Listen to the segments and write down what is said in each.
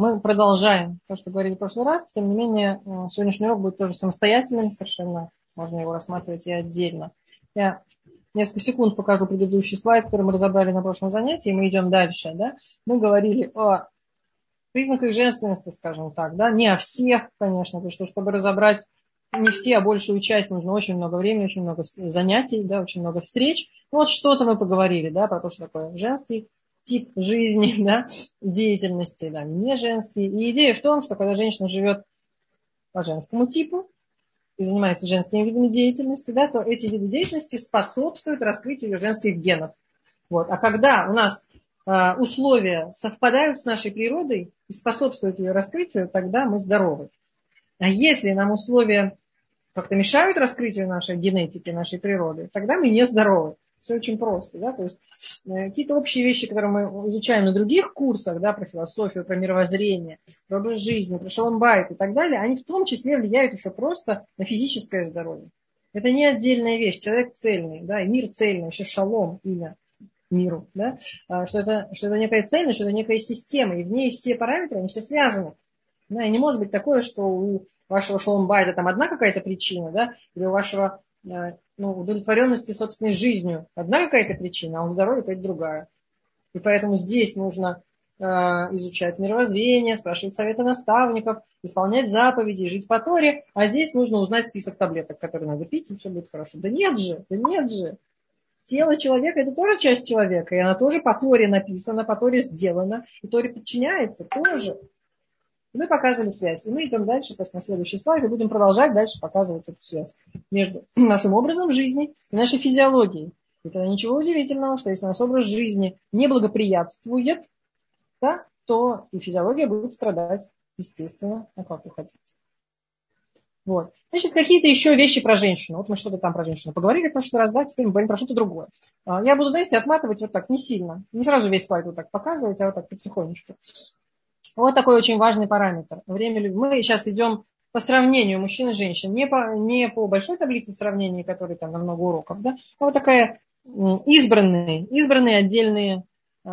мы продолжаем то, что говорили в прошлый раз. Тем не менее, сегодняшний урок будет тоже самостоятельным совершенно. Можно его рассматривать и отдельно. Я несколько секунд покажу предыдущий слайд, который мы разобрали на прошлом занятии, и мы идем дальше. Да? Мы говорили о признаках женственности, скажем так. Да? Не о всех, конечно, потому что, чтобы разобрать не все, а большую часть, нужно очень много времени, очень много занятий, да, очень много встреч. Ну, вот что-то мы поговорили, да, про то, что такое женский тип жизни, да, деятельности, да, не женский. И идея в том, что когда женщина живет по женскому типу и занимается женскими видами деятельности, да, то эти виды деятельности способствуют раскрытию ее женских генов. Вот. А когда у нас условия совпадают с нашей природой и способствуют ее раскрытию, тогда мы здоровы. А если нам условия как-то мешают раскрытию нашей генетики, нашей природы, тогда мы не здоровы. Все очень просто. Да? То есть какие-то общие вещи, которые мы изучаем на других курсах, да, про философию, про мировоззрение, про образ жизни, про шалом-байт и так далее, они в том числе влияют еще просто на физическое здоровье. Это не отдельная вещь. Человек цельный, да, и мир цельный, еще шалом, имя миру. Да? Что это некая цельность, что это некая система, и в ней все параметры, они все связаны. Да, и не может быть такое, что у вашего шалом-байта там одна какая-то причина, да, или у вашего удовлетворенности собственной жизнью одна какая-то причина, а у здоровья какая-то другая. И поэтому здесь нужно изучать мировоззрение, спрашивать советы наставников, исполнять заповеди, жить по Торе, а здесь нужно узнать список таблеток, которые надо пить, и все будет хорошо. Да нет же. Тело человека – это тоже часть человека, и она тоже по Торе написана, по Торе сделана, и Торе подчиняется тоже. И мы показывали связь. И мы идем дальше, то есть на следующий слайд, и будем продолжать дальше показывать эту связь между нашим образом жизни и нашей физиологией. Это ничего удивительного, что если наш образ жизни не благоприятствует, да, то и физиология будет страдать, естественно, как вы хотите. Вот. Значит, какие-то еще вещи про женщину. Вот мы что-то там про женщину поговорили в прошлый раз, да, теперь мы говорим про что-то другое. Я буду, знаете, отматывать вот так, не сильно. Не сразу весь слайд вот так показывать, а вот так потихонечку. Вот такой очень важный параметр. Мы сейчас идем по сравнению мужчин и женщин. Не по большой таблице сравнения, которой там на много уроков, да, а вот такая избранные отдельные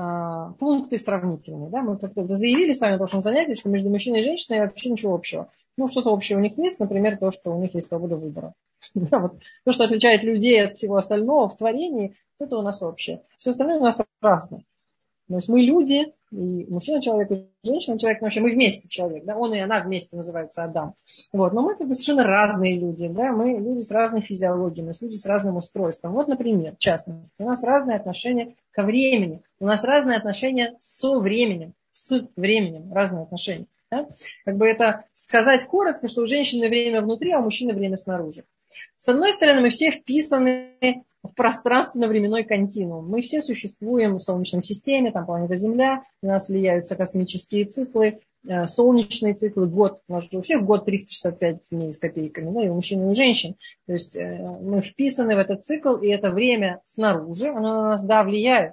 пункты сравнительные. Да. Мы как-то заявили с вами в прошлом занятии, что между мужчиной и женщиной вообще ничего общего. Ну, что-то общего у них есть, например, то, что у них есть свобода выбора. Да, вот. То, что отличает людей от всего остального в творении, это у нас общее. Все остальное у нас разное. То есть мы люди, и мужчина человек, и женщина человек, вообще мы вместе человек, да, он и она вместе называются Адам. Вот, но мы как бы совершенно разные люди, да, мы люди с разной физиологией, мы люди с разным устройством. Вот, например, в частности, у нас разные отношения ко времени, у нас разные отношения с временем, разные отношения. Да? Как бы это сказать коротко, что у женщины время внутри, а у мужчины время снаружи. С одной стороны, мы все вписаны в пространственно-временной континуум. Мы все существуем в Солнечной системе, там планета Земля, на нас влияют все космические циклы, солнечные циклы, год. У нас же у всех год 365 дней с копейками, да, и у мужчин, и у женщин. То есть мы вписаны в этот цикл, и это время снаружи, оно на нас, да, влияет.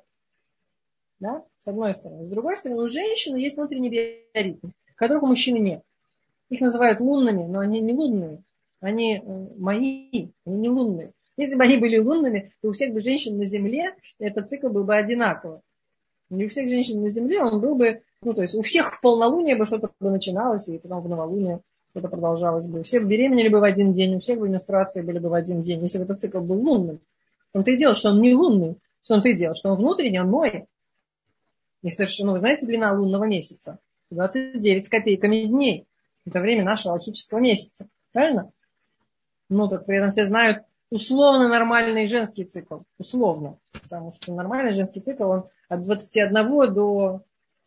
Да? С одной стороны. С другой стороны, у женщины есть внутренний биоритм, которых у мужчины нет. Их называют лунными, но они не лунные. Они они не лунные. Если бы они были лунными, то у всех бы женщин на Земле этот цикл был бы одинаковый. И у всех женщин на Земле он был бы, то есть у всех в полнолуние бы что-то бы начиналось, и потом в новолуние что-то продолжалось бы. У всех беременели бы в один день, у всех бы менструации были бы в один день, если бы этот цикл был лунным. Он-то и дело, что он не лунный. Что он-то и дело, что он внутренний, он мой. И совершенно, вы знаете, длина лунного месяца? 29 с копейками дней. Это время нашего алхимического месяца. Правильно? Так при этом все знают условно нормальный женский цикл. Условно. Потому что нормальный женский цикл, он от 21 до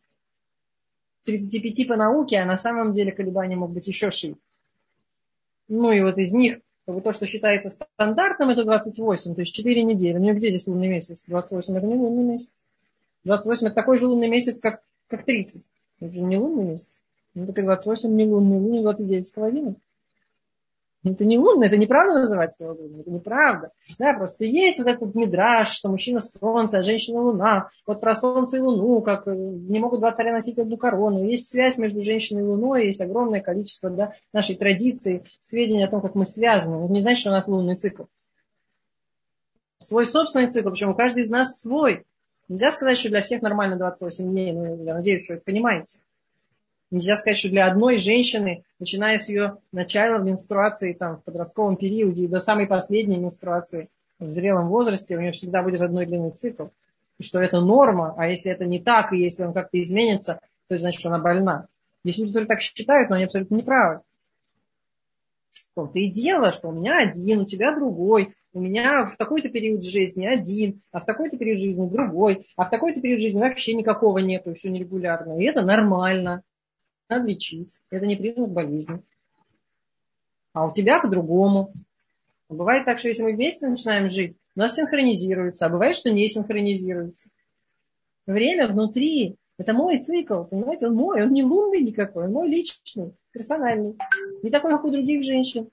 35 по науке, а на самом деле колебания могут быть еще шире. И вот из них, то, что считается стандартным, это 28, то есть 4 недели. Где здесь лунный месяц? 28 это не лунный месяц. 28 это такой же лунный месяц, как 30. Это же не лунный месяц. Так и 28 не лунный, лунный 29,5. Это не лунно, это неправда называть его лунным, это неправда. Да, просто есть вот этот мидраш, что мужчина солнце, а женщина луна. Вот про солнце и луну, как не могут два царя носить одну корону. Есть связь между женщиной и луной, есть огромное количество, да, нашей традиции, сведений о том, как мы связаны. Это не значит, что у нас лунный цикл. Свой собственный цикл, причем у каждого из нас свой. Нельзя сказать, что для всех нормально 28 дней, я надеюсь, что вы это понимаете. Нельзя сказать, что для одной женщины, начиная с ее начала менструации, там, в подростковом периоде и до самой последней менструации в зрелом возрасте, у нее всегда будет одной длины цикл. И что это норма, а если это не так, и если он как-то изменится, то это значит, что она больна. Есть люди, которые так считают, но они абсолютно неправы. В том-то и дело, что у меня один, у тебя другой. У меня в такой-то период жизни один, а в такой-то период жизни другой, а в такой-то период жизни вообще никакого нету, и все нерегулярно. И это нормально. Надо лечить. Это не признак болезни. А у тебя по-другому. Бывает так, что если мы вместе начинаем жить, у нас синхронизируется, а бывает, что не синхронизируется. Время внутри. Это мой цикл, понимаете? Он мой, он не лунный никакой, он мой личный, персональный. Не такой, как у других женщин.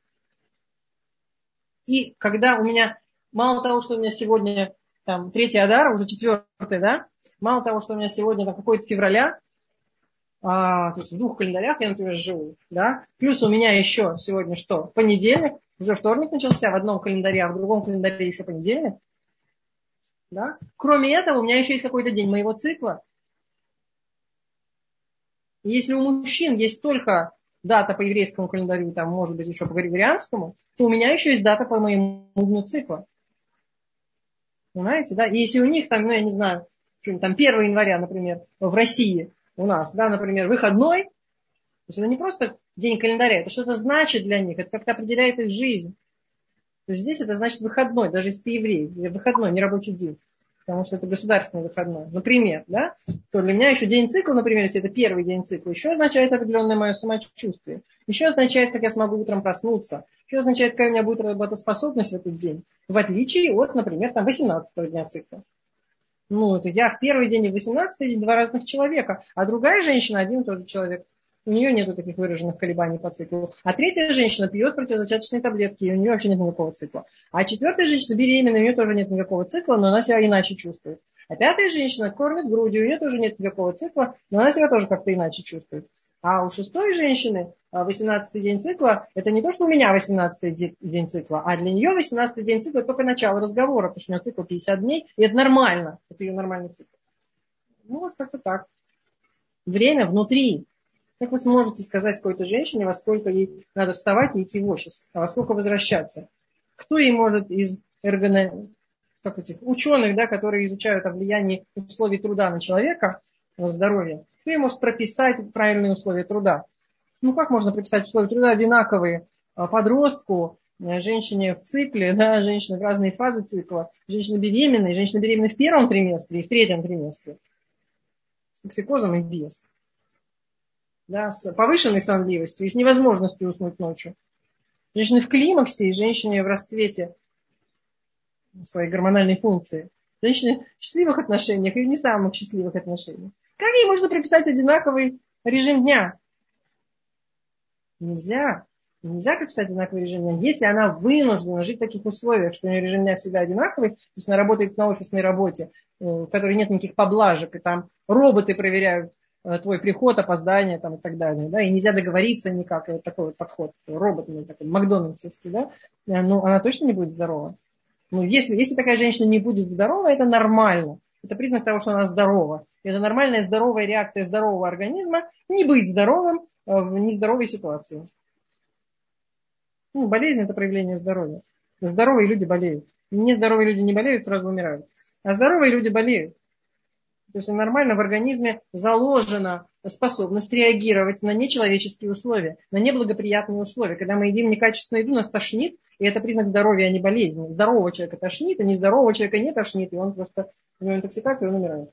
И когда у меня, мало того, что у меня сегодня там 3 Адар, уже 4, да, мало того, что у меня сегодня там какое-то февраля, то есть в 2 календарях я, например, живу, да, плюс у меня еще сегодня что? Понедельник, уже вторник начался в одном календаре, а в другом календаре еще понедельник, да. Кроме этого, у меня еще есть какой-то день моего цикла. И если у мужчин есть только дата по еврейскому календарю, там, может быть, еще по григорианскому, то у меня еще есть дата по моему дню цикла. Понимаете, да? И если у них там, ну, я не знаю, там 1 января, например, в России у нас, да, например, выходной, то есть это не просто день календаря, это что-то значит для них, это как-то определяет их жизнь. То есть здесь это значит выходной, даже если ты еврей, выходной, не рабочий день. Потому что это государственный выходной. Например, да, то для меня еще день цикла, например, если это 1 день цикла, еще означает определенное мое самочувствие. Еще означает, как я смогу утром проснуться. Еще означает, какая у меня будет работоспособность в этот день. В отличие от, например, там 18 дня цикла. Ну, это я в 1 день и в 18 день 2 разных человека. А другая женщина один и тот же человек. У нее нет таких выраженных колебаний по циклу. А 3 женщина пьет противозачаточные таблетки, и у нее вообще нет никакого цикла. А 4 женщина беременна, у нее тоже нет никакого цикла, но она себя иначе чувствует. А 5 женщина кормит грудью, у нее тоже нет никакого цикла, но она себя тоже как-то иначе чувствует. А у 6 женщины 18 день цикла, это не то, что у меня 18 день цикла, а для нее 18 день цикла только начало разговора, потому что у нее цикл 50 дней, и это нормально, это ее нормальный цикл. Ну, вот как-то так. Время внутри. Как вы сможете сказать какой-то женщине, во сколько ей надо вставать и идти в офис, а во сколько возвращаться? Кто ей может из ученых, да, которые изучают о влиянии условий труда на человека, на здоровье, кто ей может прописать правильные условия труда? Ну, как можно прописать условия труда одинаковые подростку, женщине в цикле, да, женщине в разные фазы цикла, женщина беременная в 1 триместре и в 3 триместре, с токсикозом и без. Да, с повышенной сонливостью и с невозможностью уснуть ночью. Женщины в климаксе и женщине в расцвете своей гормональной функции. Женщины в счастливых отношениях и в не самых счастливых отношениях. Как ей можно прописать одинаковый режим дня? Нельзя. Нельзя прописать одинаковый режим дня. Если она вынуждена жить в таких условиях, что у нее режим дня всегда одинаковый, то есть она работает на офисной работе, в которой нет никаких поблажек, и там роботы проверяют твой приход, опоздание там, и так далее. Да? И нельзя договориться никак. Вот такой вот подход. Робот, такой макдональдсовский. Да? Ну, она точно не будет здорова. Ну, если такая женщина не будет здорова, это нормально. Это признак того, что она здорова. Это нормальная здоровая реакция здорового организма не быть здоровым в нездоровой ситуации. Ну, болезнь – это проявление здоровья. Здоровые люди болеют. Нездоровые люди не болеют, сразу умирают. А здоровые люди болеют. То есть нормально в организме заложена способность реагировать на нечеловеческие условия, на неблагоприятные условия. Когда мы едим некачественную еду, нас тошнит, и это признак здоровья, а не болезни. Здорового человека тошнит, а нездорового человека не тошнит, и он просто, у него интоксикация, он умирает.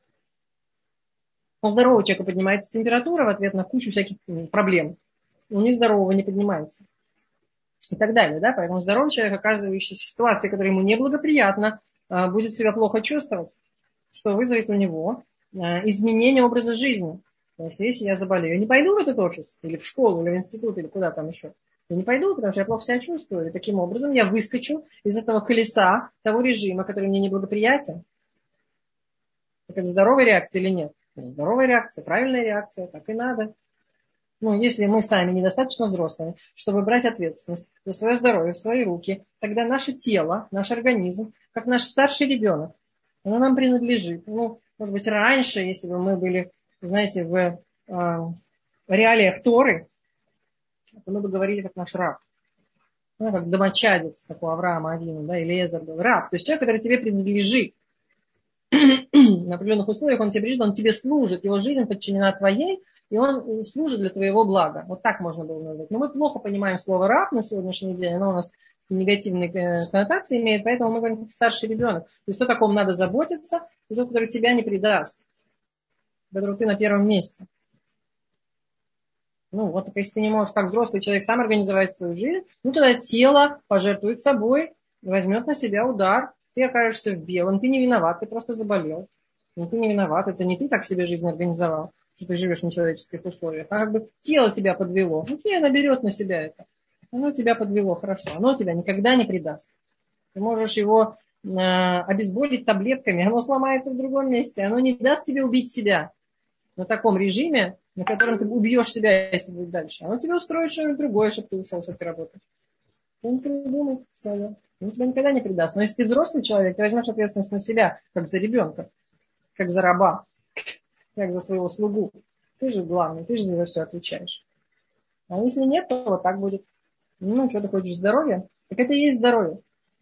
У здорового человека поднимается температура в ответ на кучу всяких проблем. У нездорового не поднимается. И так далее. Да? Поэтому здоровый человек, оказывающийся в ситуации, которая ему неблагоприятна, будет себя плохо чувствовать, что вызовет у него изменение образа жизни. Потому что если я заболею, я не пойду в этот офис, или в школу, или в институт, или куда там еще. Я не пойду, потому что я плохо себя чувствую. И таким образом я выскочу из этого колеса того режима, который мне неблагоприятен. Так это здоровая реакция или нет? Это здоровая реакция, правильная реакция, так и надо. Ну, если мы сами недостаточно взрослые, чтобы брать ответственность за свое здоровье в свои руки, тогда наше тело, наш организм, как наш старший ребенок, оно нам принадлежит. Ну, может быть, раньше, если бы мы были, знаете, реалиях Торы, то мы бы говорили, как наш раб. Ну, как домочадец, как у Авраама Авину, да, или Элиэзер был раб. То есть человек, который тебе принадлежит на определенных условиях, он тебе принадлежит, он тебе служит, его жизнь подчинена твоей, и он служит для твоего блага. Вот так можно было назвать. Но мы плохо понимаем слово раб на сегодняшний день, оно у нас негативные коннотации имеет, поэтому мы говорим, как старший ребенок. То есть о таком надо заботиться, и тот, который тебя не предаст, который ты на первом месте. Ну, вот если ты не можешь, как взрослый человек, сам организовать свою жизнь, ну, тогда тело пожертвует собой, возьмет на себя удар, ты окажешься в белом, ты не виноват, ты просто заболел. Но ты не виноват, это не ты так себе жизнь организовал, что ты живешь в нечеловеческих условиях, а как бы тело тебя подвело. Ну, тело наберет на себя это. Оно тебя подвело, хорошо, оно тебя никогда не предаст. Ты можешь его обезболить таблетками, оно сломается в другом месте, оно не даст тебе убить себя. На таком режиме, на котором ты убьешь себя, если будет дальше. Оно тебе устроит что-нибудь другое, чтобы ты ушел с этой работы. Ты не придумай свое. Он тебя никогда не предаст. Но если ты взрослый человек, ты возьмешь ответственность на себя, как за ребенка, как за раба, как за своего слугу. Ты же главный, ты же за все отвечаешь. А если нет, то вот так будет. Ну, что ты хочешь, здоровья? Так это и есть здоровье.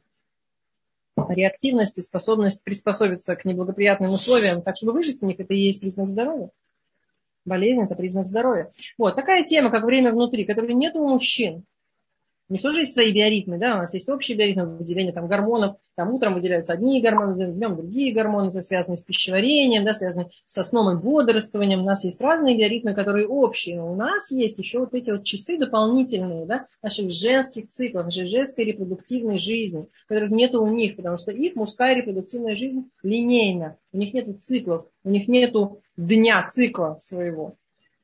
Реактивность и способность приспособиться к неблагоприятным условиям, так чтобы выжить в них, это и есть признак здоровья. Болезнь – это признак здоровья. Вот такая тема, как время внутри, которой нет у мужчин. У них тоже есть свои биоритмы, да, у нас есть общие биоритмы выделения там, гормонов, там утром выделяются одни гормоны, днем другие гормоны, это связаны с пищеварением, да, связаны со сном и бодрствованием. У нас есть разные биоритмы, которые общие, но у нас есть еще вот эти вот часы дополнительные, да, наших женских циклов, нашей женской репродуктивной жизни, которых нету у них, потому что их мужская репродуктивная жизнь линейна, у них нету циклов, у них нету дня цикла своего.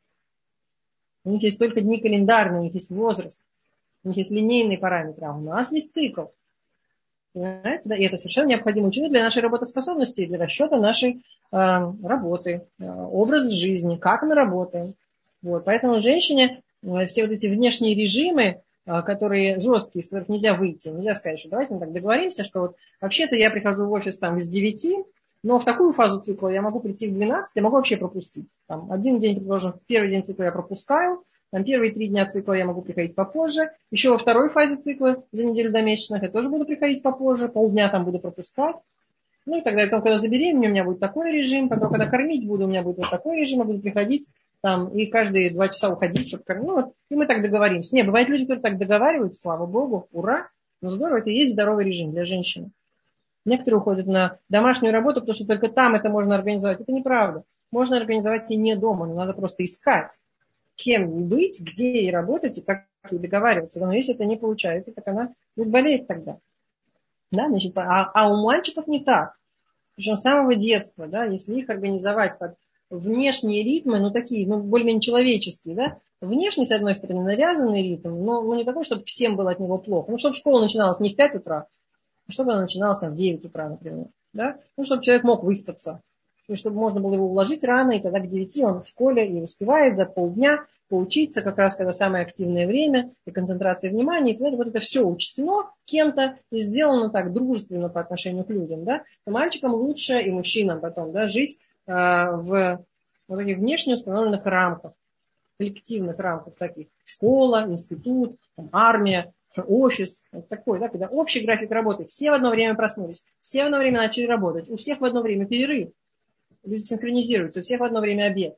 У них есть только дни календарные, у них есть возраст. У них есть линейные параметры, а у нас есть цикл. Понимаете? Да? И это совершенно необходимый учитель для нашей работоспособности, для расчета нашей работы, образ жизни, как мы работаем. Вот. Поэтому женщине все вот эти внешние режимы, которые жесткие, из которых нельзя выйти, нельзя сказать, что давайте мы так договоримся, что вот вообще-то я прихожу в офис там с 9, но в такую фазу цикла я могу прийти в 12, я могу вообще пропустить. Там, один день, предположим, в первый день цикла я пропускаю, там первые 3 дня цикла я могу приходить попозже. Еще во второй фазе цикла за неделю до месячных я тоже буду приходить попозже. Полдня там буду пропускать. Ну и так далее. Потом, когда забеременею, у меня будет такой режим. Потом, когда кормить буду, у меня будет вот такой режим. Я буду приходить там и каждые 2 часа уходить, чтобы кормить. Ну, вот, и мы так договоримся. Не, бывают люди, которые так договариваются, слава богу, ура. Но здорово, это и есть здоровый режим для женщины. Некоторые уходят на домашнюю работу, потому что только там это можно организовать. Это неправда. Можно организовать и не дома, но надо просто искать, кем ей быть, где ей работать и как ей договариваться. Но если это не получается, так она будет болеть тогда. Да, значит, а у мальчиков не так. Причем с самого детства, да, если их организовать под внешние ритмы, ну такие, ну более-менее человеческие, да, внешний, с одной стороны, навязанный ритм, но не такой, чтобы всем было от него плохо. Ну, чтобы школа начиналась не в 5 утра, а чтобы она начиналась там в 9 утра, например. Да? Ну, чтобы человек мог выспаться. И чтобы можно было его уложить рано, и тогда к 9 он в школе и успевает за полдня поучиться, как раз когда самое активное время, и концентрация внимания, и вот это все учтено кем-то и сделано так дружественно по отношению к людям. Да? То мальчикам лучше, и мужчинам потом, да, жить в вот таких внешне установленных рамках, коллективных рамках таких. Школа, институт, там, армия, офис, вот такой, да, когда общий график работы, все в одно время проснулись, все в одно время начали работать, у всех в одно время перерыв, люди синхронизируются, у всех в одно время обед.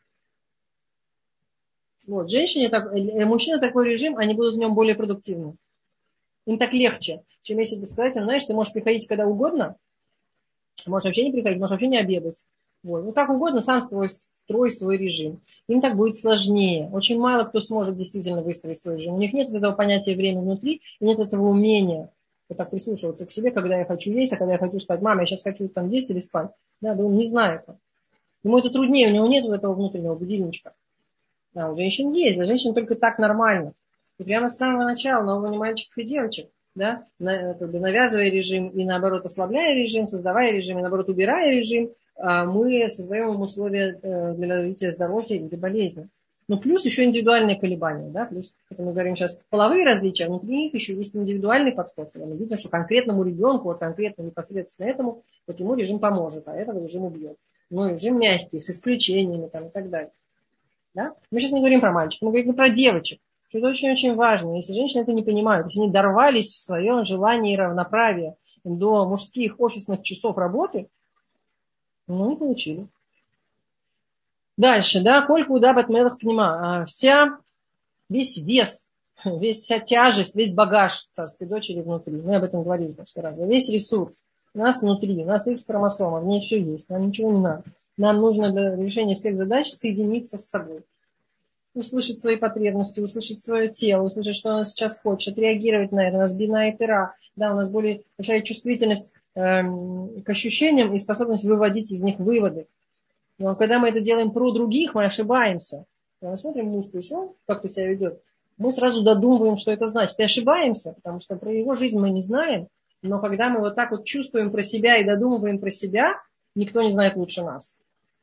Вот, мужчина такой режим, они будут в нем более продуктивны. Им так легче, чем если бы сказать, знаешь, ты можешь приходить когда угодно, можешь вообще не приходить, можешь вообще не обедать. Вот. Ну, как угодно, сам строй свой режим. Им так будет сложнее. Очень мало кто сможет действительно выстроить свой режим. У них нет этого понятия время внутри, и нет этого умения вот так прислушиваться к себе, когда я хочу есть, а когда я хочу спать. Мама, я сейчас хочу там есть или спать. Да, он не знает. Ему это труднее, у него нет этого внутреннего будильничка. Да, у женщин есть, для женщин только так нормально. И прямо с самого начала, но не мальчиков и девочек, да, навязывая режим и наоборот ослабляя режим, создавая режим и наоборот убирая режим, мы создаем им условия для развития здоровья или болезни. Ну, плюс еще индивидуальные колебания, да, плюс, это мы говорим сейчас, половые различия, внутри них еще есть индивидуальный подход. Мы видим, что конкретному ребенку, вот конкретно непосредственно этому, вот ему режим поможет, а этого режим убьет. Ну, режим мягкий, с исключениями там, и так далее. Да? Мы сейчас не говорим про мальчиков, мы говорим про девочек. Что это очень-очень важно. Если женщины это не понимают, если они дорвались в своем желании равноправия до мужских офисных часов работы, ну, не получили. Дальше, да, кольку удабат мелах пнима. Весь вес, вся тяжесть, весь багаж царской дочери внутри. Мы об этом говорили в прошлый раз. Весь ресурс у нас внутри, у нас X хромосома, в ней все есть, нам ничего не надо. Нам нужно для решения всех задач соединиться с собой. Услышать свои потребности, услышать свое тело, услышать, что оно сейчас хочет, реагировать на это. У нас бина и тыра, да, у нас более большая чувствительность к ощущениям и способность выводить из них выводы. Но когда мы это делаем про других, мы ошибаемся. Когда мы смотрим, муж пришел, как ты себя ведет, мы сразу додумываем, что это значит. И ошибаемся, потому что про его жизнь мы не знаем. Но когда мы вот так вот чувствуем про себя и додумываем про себя, никто не знает лучше нас.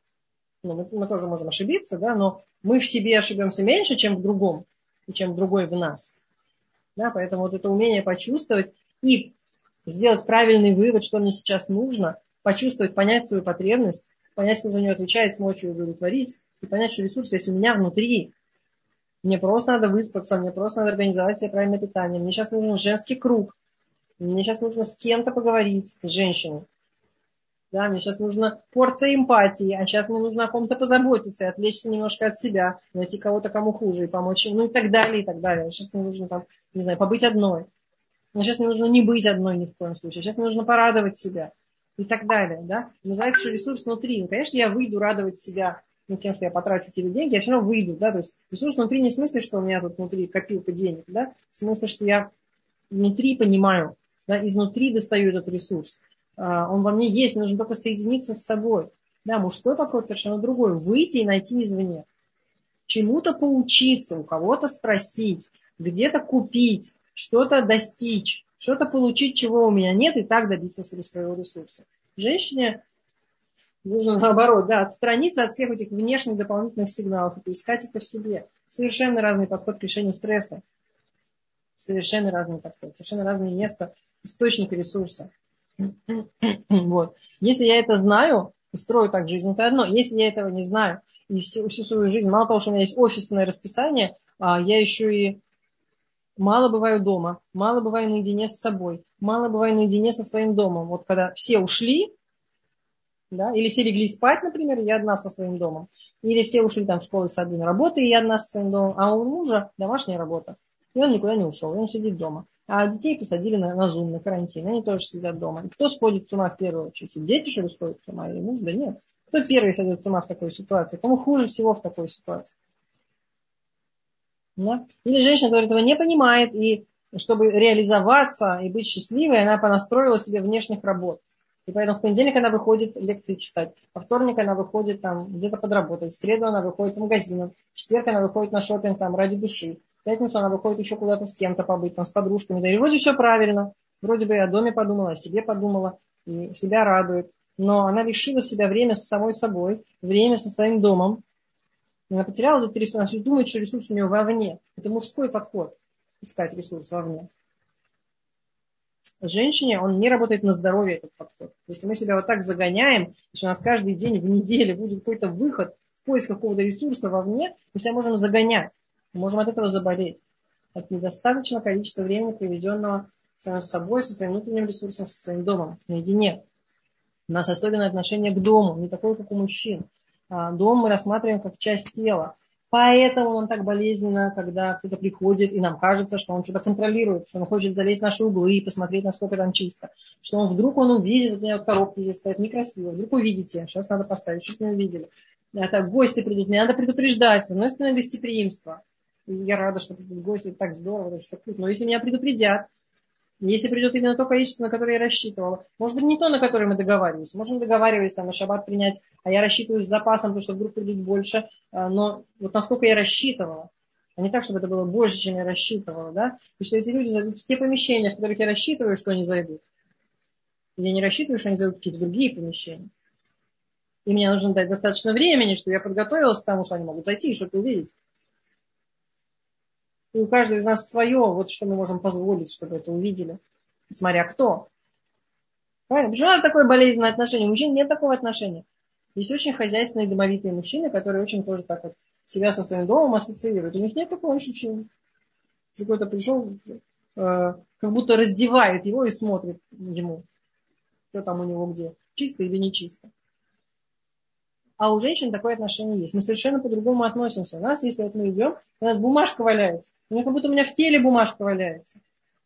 Ну, мы тоже можем ошибиться, да, но мы в себе ошибемся меньше, чем в другом, и чем другой в нас. Да, поэтому вот это умение почувствовать и сделать правильный вывод, что мне сейчас нужно, почувствовать, понять свою потребность, понять, кто за нее отвечает, смочь ее удовлетворить, и понять, что ресурс есть у меня внутри. Мне просто надо выспаться, мне просто надо организовать себе правильное питание, мне сейчас нужен женский круг, мне сейчас нужно с кем-то поговорить, с женщиной. Да, мне сейчас нужна порция эмпатии, а сейчас мне нужно о ком-то позаботиться и отвлечься немножко от себя, найти кого-то, кому хуже, и помочь им, ну и так далее, и так далее. Сейчас мне нужно там, не знаю, побыть одной. Но сейчас мне нужно не быть одной ни в коем случае. Сейчас мне нужно порадовать себя. И так далее. Да? Называется, что ресурс внутри. Ну, конечно, я выйду радовать себя тем, что я потрачу какие-то деньги, я все равно выйду. Да? То есть ресурс внутри не в смысле, что у меня тут внутри копилка денег. Да? В смысле, что я внутри понимаю, да? Изнутри достаю этот ресурс. Он во мне есть, мне нужно только соединиться с собой. Да, мужской подход совершенно другой. Выйти и найти извне. Чему-то поучиться, у кого-то спросить, где-то купить, что-то достичь, что-то получить, чего у меня нет, и так добиться своего ресурса. Женщине нужно наоборот, да, отстраниться от всех этих внешних дополнительных сигналов и поискать это в себе. Совершенно разный подход к решению стресса. Совершенно разный подход, совершенно разное место источника ресурса. Вот. Если я это знаю, устрою так жизнь, это одно. Если я этого не знаю, и всю свою жизнь, мало того, что у меня есть офисное расписание, я еще и мало бываю дома, мало бываю наедине с собой, мало бываю наедине со своим домом. Вот когда все ушли, да, или все легли спать, например, я одна со своим домом, или все ушли там в школу, сады, на работу, и я одна со своим домом, а у мужа домашняя работа, и он никуда не ушел, он сидит дома. А детей посадили на Zoom, на карантин, они тоже сидят дома. И кто сходит с ума в первую очередь? Дети, что ли, сходят с ума, или муж? Да нет. Кто первый сойдет с ума в такой ситуации? Кому хуже всего в такой ситуации? Да? Или женщина, которая этого не понимает, и чтобы реализоваться и быть счастливой, она понастроила себе внешних работ. И поэтому в понедельник она выходит лекции читать, во вторник она выходит там где-то подработать, в среду она выходит в магазин, в четверг она выходит на шопинг там ради души, в пятницу она выходит еще куда-то с кем-то побыть, там с подружками. Да, и вроде все правильно, вроде бы и о доме подумала, о себе подумала, и себя радует. Но она лишила себя время с самой собой, время со своим домом. Она потеряла этот ресурс, она думает, что ресурс у нее вовне. Это мужской подход, искать ресурс вовне. Женщине он не работает на здоровье, этот подход. Если мы себя вот так загоняем, что у нас каждый день в неделе будет какой-то выход в поиск какого-то ресурса вовне, мы себя можем загонять. Мы можем от этого заболеть. От недостаточного количества времени, проведенного с собой, со своим внутренним ресурсом, со своим домом, наедине. У нас особенное отношение к дому, не такое, как у мужчин. Дом мы рассматриваем как часть тела. Поэтому он так болезненно, когда кто-то приходит, и нам кажется, что он что-то контролирует, что он хочет залезть в наши углы и посмотреть, насколько там чисто. Что он вдруг увидит, у меня вот коробки здесь стоят некрасиво, вдруг увидите, сейчас надо поставить, чтобы не увидели. Это гости придут, мне надо предупреждать. С одной стороны, гостеприимство. И я рада, что придут гости, так здорово, что но если меня предупредят, если придет именно то количество, на которое я рассчитывала. Может быть, не то, на которое мы договаривались. Может, мы договаривались там, на шаббат принять, а я рассчитываю с запасом, потому что вдруг придут больше. Но вот насколько я рассчитывала. А не так, чтобы это было больше, чем я рассчитывала. Да? И что эти люди зайдут в те помещения, в которых я рассчитываю, что они зайдут. Я не рассчитываю, что они зайдут в какие-то другие помещения. И мне нужно дать достаточно времени, чтобы я подготовилась к тому, что они могут зайти и что-то увидеть. И у каждого из нас свое, вот что мы можем позволить, чтобы это увидели. Смотря кто. Правильно? Почему у нас такое болезненное отношение? У мужчин нет такого отношения. Есть очень хозяйственные домовитые мужчины, которые очень тоже так вот себя со своим домом ассоциируют. У них нет такого ощущения. Какой-то пришел, как будто раздевает его и смотрит ему, что там у него где, чисто или не чисто. А у женщин такое отношение есть. Мы совершенно по-другому относимся. У нас, если вот мы идем, у нас бумажка валяется. У меня как будто у меня в теле бумажка валяется.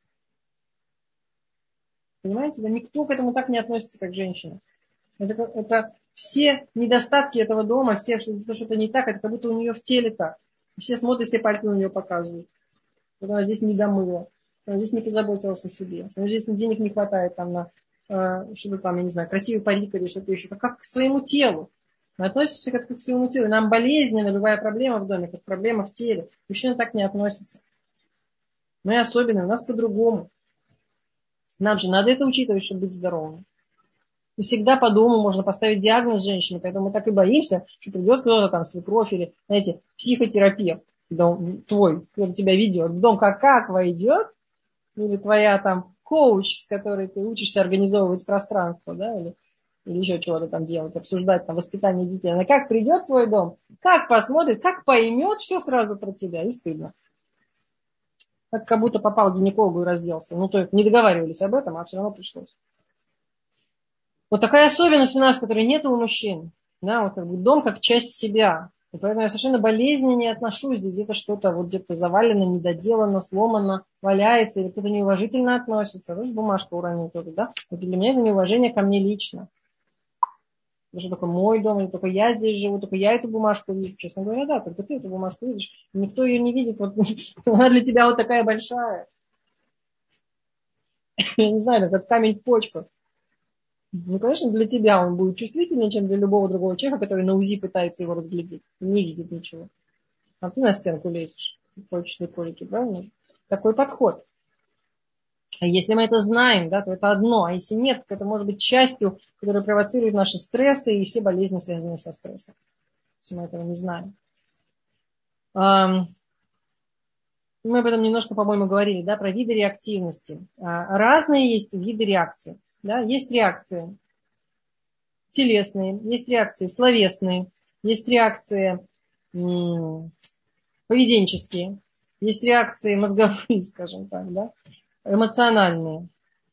Понимаете? Да никто к этому так не относится, как женщина. Это все недостатки этого дома, все что-то не так, это как будто у нее в теле так. Все смотрят, все пальцы на нее показывают. Вот она здесь не домыла, она здесь не позаботилась о себе, здесь денег не хватает там на что-то там, я не знаю, красивый парик или что-то еще. Как к своему телу. Мы относимся как к своему телу. Нам болезненно любая проблема в доме, как проблема в теле. Мужчина так не относится. Мы особенные, у нас по-другому. Нам же надо это учитывать, чтобы быть здоровым. И всегда по дому можно поставить диагноз женщине, поэтому мы так и боимся, что придет кто-то там, свекровь или, знаете, психотерапевт твой, который тебя ведет, в дом как войдет, или твоя там коуч, с которой ты учишься организовывать пространство, да, или еще чего-то там делать, обсуждать там воспитание детей. Она как придет в твой дом, как посмотрит, как поймет все сразу про тебя, и стыдно. Как будто попал к гинекологу и разделся. Ну, то есть не договаривались об этом, а все равно пришлось. Вот такая особенность у нас, которой нет у мужчин. Да, вот как бы дом как часть себя. И поэтому я совершенно болезненно не отношусь. Здесь где-то что-то вот где-то завалено, недоделано, сломано, валяется, или кто-то неуважительно относится. Видишь, бумажка уронил кто-то, да? Вот для меня это неуважение ко мне лично. Потому что только мой дом, или только я здесь живу, только я эту бумажку вижу. Честно говоря, да, только ты эту бумажку видишь. Никто ее не видит. Вот, она для тебя вот такая большая. Я не знаю, как камень в почках. Ну, конечно, для тебя он будет чувствительнее, чем для любого другого человека, который на УЗИ пытается его разглядеть. Не видит ничего. А ты на стенку лезешь. Почечные колики, правильно? Такой подход. А если мы это знаем, да, то это одно. А если нет, то это может быть частью, которая провоцирует наши стрессы и все болезни, связанные со стрессом. Если мы этого не знаем. Мы об этом немножко, по-моему, говорили, да, про виды реактивности. Разные есть виды реакции. Да? Есть реакции телесные, есть реакции словесные, есть реакции поведенческие, есть реакции мозговые, скажем так, да, эмоциональные.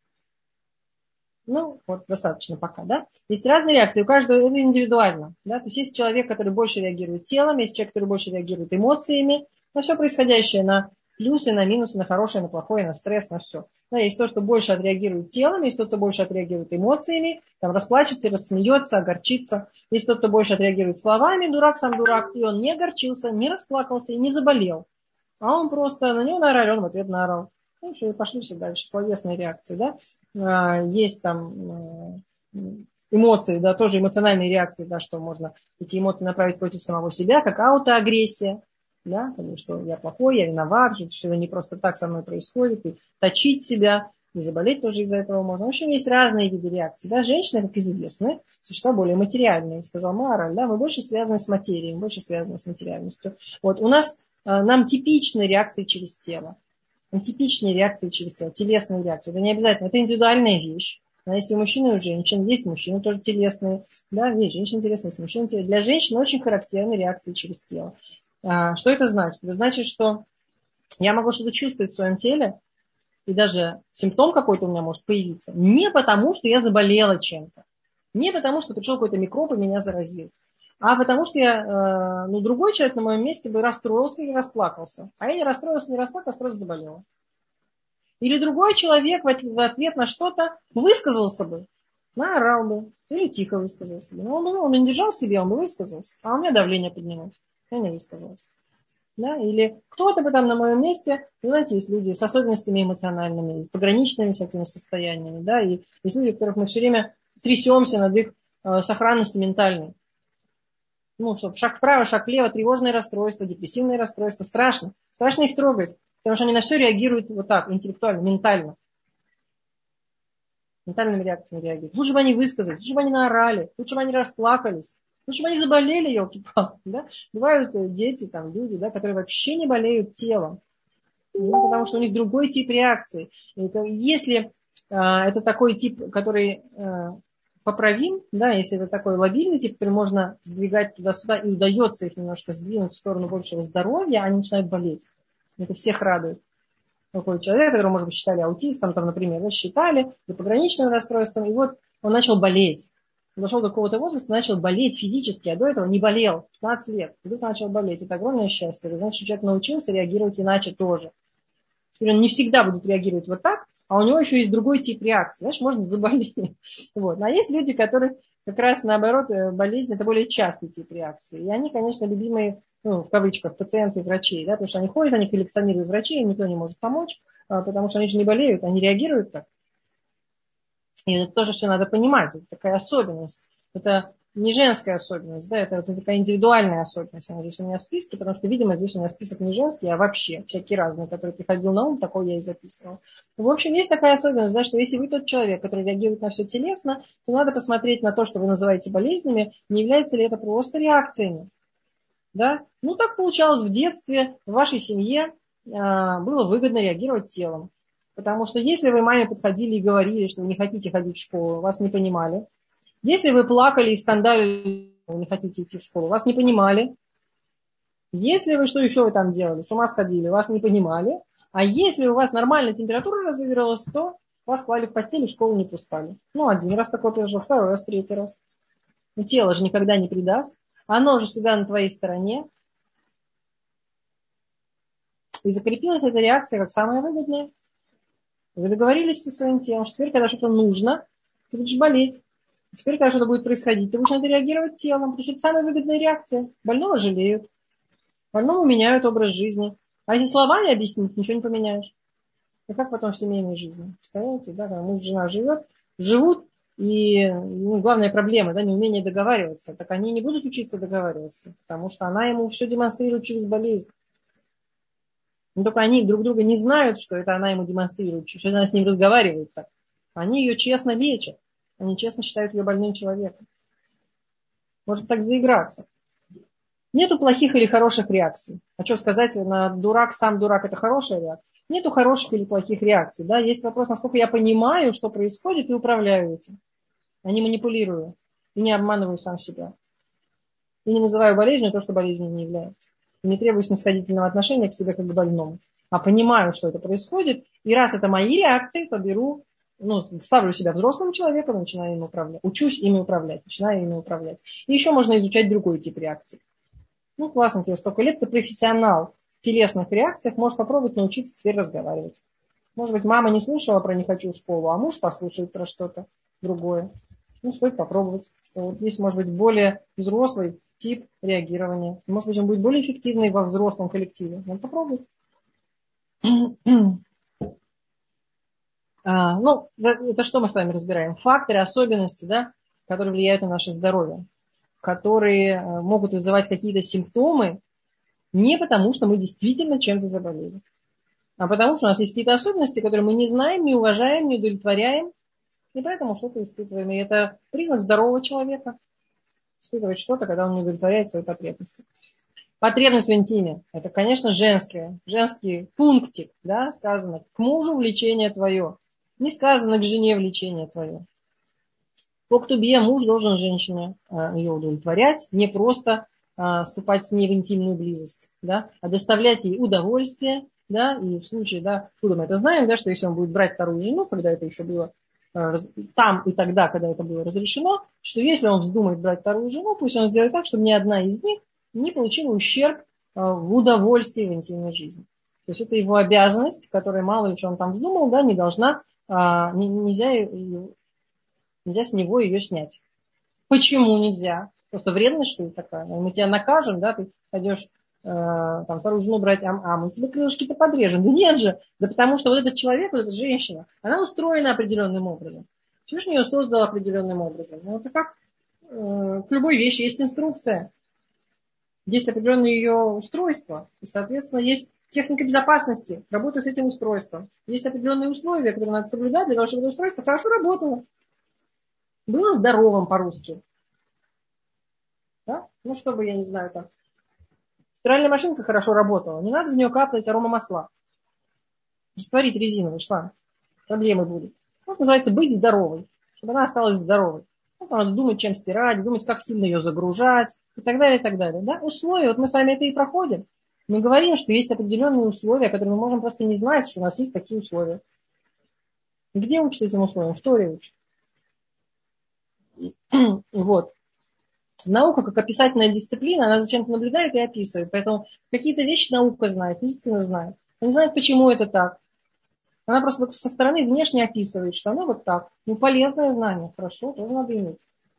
Ну, вот достаточно пока, да. Есть разные реакции, у каждого это индивидуально, да. То есть есть человек, который больше реагирует телом, есть человек, который больше реагирует эмоциями, на все происходящее, на плюсы, на минусы, на хорошее, на плохое, на стресс, на все. Да, есть тот, кто больше отреагирует телом, есть тот, кто больше отреагирует эмоциями, там расплачется, рассмеется, огорчится. Есть тот, кто больше отреагирует словами, дурак сам дурак, и он не огорчился, не расплакался и не заболел. А он просто на него наорали, он в ответ наорал. Ну, все, и пошли все дальше. Словесные реакции, да. Есть там эмоции, да, тоже эмоциональные реакции, да, что можно эти эмоции направить против самого себя, как аутоагрессия, да, потому что я плохой, я виноват, что все не просто так со мной происходит, и точить себя, и заболеть тоже из-за этого можно. В общем, есть разные виды реакций, да. Женщины, как известно, существа более материальные, сказал Маораль, да, мы больше связаны с материей, мы больше связаны с материальностью. Вот у нас, нам типичны реакции через тело. Типичные реакции через тело, телесные реакции. Это не обязательно, это индивидуальная вещь. Она есть и у мужчин, и у женщин. Есть мужчины тоже телесные. Да, есть женщины телесные, есть мужчины телесные. Для женщин очень характерны реакции через тело. Что это значит? Это значит, что я могу что-то чувствовать в своем теле, и даже симптом какой-то у меня может появиться. Не потому, что я заболела чем-то. Не потому, что пришел какой-то микроб и меня заразил. А потому что я, другой человек на моем месте бы расстроился или расплакался. А я не расстроился, не расплакался, просто заболела. Или другой человек в ответ на что-то высказался бы, наорал бы, или тихо высказался бы. Но он не держал в себе, он бы высказался. А у меня давление поднялось. Я не высказался. Да? Или кто-то бы там на моем месте, знаете, есть люди с особенностями эмоциональными, с пограничными всякими состояниями. Да? И есть люди, у которых мы все время трясемся над их сохранностью ментальной. Ну, что шаг вправо, шаг влево, тревожное расстройство, депрессивное расстройство. Страшно. Страшно их трогать. Потому что они на все реагируют вот так, интеллектуально, ментально. Ментальными реакциями реагируют. Лучше бы они высказались, лучше бы они наорали, лучше бы они расплакались, лучше бы они заболели, елки-палки. Да? Бывают дети, там, люди, да, которые вообще не болеют телом. Ну, потому что у них другой тип реакции. Если это такой тип, который поправим, да, если это такой лобильный тип, который можно сдвигать туда-сюда, и удается их немножко сдвинуть в сторону большего здоровья, они начинают болеть. Это всех радует. Такой человек, которого, может быть, считали аутистом, там, например, да, считали, или пограничным расстройством, и вот он начал болеть. Он дошел до какого-то возраста, начал болеть физически, а до этого не болел, 15 лет. Вдруг начал болеть. Это огромное счастье. Это значит, что человек научился реагировать иначе тоже. Теперь он не всегда будет реагировать вот так, а у него еще есть другой тип реакции. Знаешь, можно заболеть. Вот. А есть люди, которые как раз наоборот, болезнь это более частый тип реакции. И они, конечно, любимые, ну, в кавычках, пациенты врачей, да, потому что они ходят, они коллекционируют врачей, им никто не может помочь, потому что они же не болеют, они реагируют так. И это тоже все надо понимать, это такая особенность. Это не женская особенность, да, это такая индивидуальная особенность. Она здесь у меня в списке, потому что, видимо, здесь у меня список не женский, а вообще всякие разные, которые приходил на ум, такой я и записывала. В общем, есть такая особенность, да, что если вы тот человек, который реагирует на все телесно, то надо посмотреть на то, что вы называете болезнями, не является ли это просто реакциями. Да? Ну, так получалось в детстве, в вашей семье было выгодно реагировать телом. Потому что если вы маме подходили и говорили, что вы не хотите ходить в школу, вас не понимали. Если вы плакали и скандалили, вы не хотите идти в школу, вас не понимали. Если вы, что еще вы там делали, с ума сходили, вас не понимали. А если у вас нормальная температура разыгралась, то вас клали в постель и в школу не пускали. Ну, один раз такое произошло, второй раз, третий раз. Но тело же никогда не предаст. Оно же всегда на твоей стороне. И закрепилась эта реакция как самая выгодная. Вы договорились со своим телом, что теперь, когда что-то нужно, ты будешь болеть. Теперь, когда что-то будет происходить, ты будешь на это реагировать телом, потому что это самая выгодная реакция. Больного жалеют, больному меняют образ жизни. А если словами объяснить, ничего не поменяешь. И как потом в семейной жизни? Представляете, да, когда муж и жена живут, и главная проблема, да, неумение договариваться. Так они не будут учиться договариваться, потому что она ему все демонстрирует через болезнь. Но только они друг друга не знают, что это она ему демонстрирует, что она с ним разговаривает так. Они ее честно лечат. Они честно считают ее больным человеком. Может так заиграться. Нету плохих или хороших реакций. А что сказать, на дурак, сам дурак, это хорошая реакция? Нету хороших или плохих реакций. Да? Есть вопрос, насколько я понимаю, что происходит, и управляю этим. А не манипулирую. И не обманываю сам себя. И не называю болезнью то, что болезнью не является. И не требую снисходительного отношения к себе как к больному. А понимаю, что это происходит. И раз это мои реакции, то беру, ставлю себя взрослым человеком и начинаю ими управлять. Учусь ими управлять, начинаю ими управлять. И еще можно изучать другой тип реакций. Ну, классно, тебе столько лет, ты профессионал в телесных реакциях, можешь попробовать научиться теперь разговаривать. Может быть, мама не слушала про «не хочу в школу», а муж послушает про что-то другое. Ну, стоит попробовать. Что вот здесь может быть более взрослый тип реагирования. Может быть, он будет более эффективный во взрослом коллективе. Надо попробовать. Это что мы с вами разбираем? Факторы, особенности, да, которые влияют на наше здоровье, которые могут вызывать какие-то симптомы не потому, что мы действительно чем-то заболели, а потому что у нас есть какие-то особенности, которые мы не знаем, не уважаем, не удовлетворяем, и поэтому что-то испытываем. И это признак здорового человека. Испытывать что-то, когда он не удовлетворяет свои потребности. Потребность в интиме. Это, конечно, женский пунктик, да, сказано. К мужу влечение твое. Не сказано к жене влечение твое. По ктубе муж должен женщине ее удовлетворять, не просто вступать с ней в интимную близость, да, а доставлять ей удовольствие, да, и в случае, да, откуда мы это знаем, да, что если он будет брать вторую жену, когда это еще было там и тогда, когда это было разрешено, что если он вздумает брать вторую жену, пусть он сделает так, чтобы ни одна из них не получила ущерб в удовольствии в интимной жизни. То есть это его обязанность, которая мало ли что он там вздумал, да, не должна, нельзя с него ее снять. Почему нельзя? Просто вредность, что ли, такая? Мы тебя накажем, да, ты пойдешь там вторую жену брать, а мы тебе крылышки-то подрежем. Да нет же, да потому что вот этот человек, вот эта женщина, она устроена определенным образом. Всевышний ее создал определенным образом. Ну, это как к любой вещи есть инструкция. Есть определенное ее устройство. И, соответственно, есть техника безопасности, работы с этим устройством. Есть определенные условия, которые надо соблюдать для того, чтобы это устройство хорошо работало. Было здоровым по-русски. Да? Ну, чтобы, я не знаю, там, стиральная машинка хорошо работала. Не надо в нее капать аромамасла. Растворить резиновый шланг. Проблемы будут. Вот называется быть здоровой. Чтобы она осталась здоровой. Ну, надо думать, чем стирать, думать, как сильно ее загружать и так далее, и так далее. Да? Условия, вот мы с вами это и проходим. Мы говорим, что есть определенные условия, которые мы можем просто не знать, что у нас есть такие условия. Где учат этим условиям? В Торе учат. Вот. Наука, как описательная дисциплина, она зачем-то наблюдает и описывает. Поэтому какие-то вещи наука знает, медицина знает. Она не знает, почему это так. Она просто со стороны внешне описывает, что оно вот так. Ну, полезное знание, хорошо, тоже надо иметь.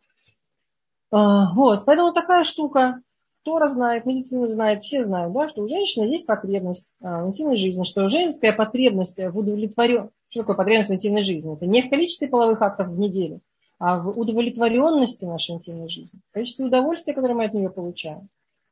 Вот, поэтому такая штука. Тора знает, медицина знает, все знают, да, что у женщины есть потребность в интимной жизни, что женская потребность в удовлетворенности. Что такое потребность в интимной жизни? Это не в количестве половых актов в неделю, а в удовлетворенности нашей интимной жизни, в количестве удовольствия, которое мы от нее получаем.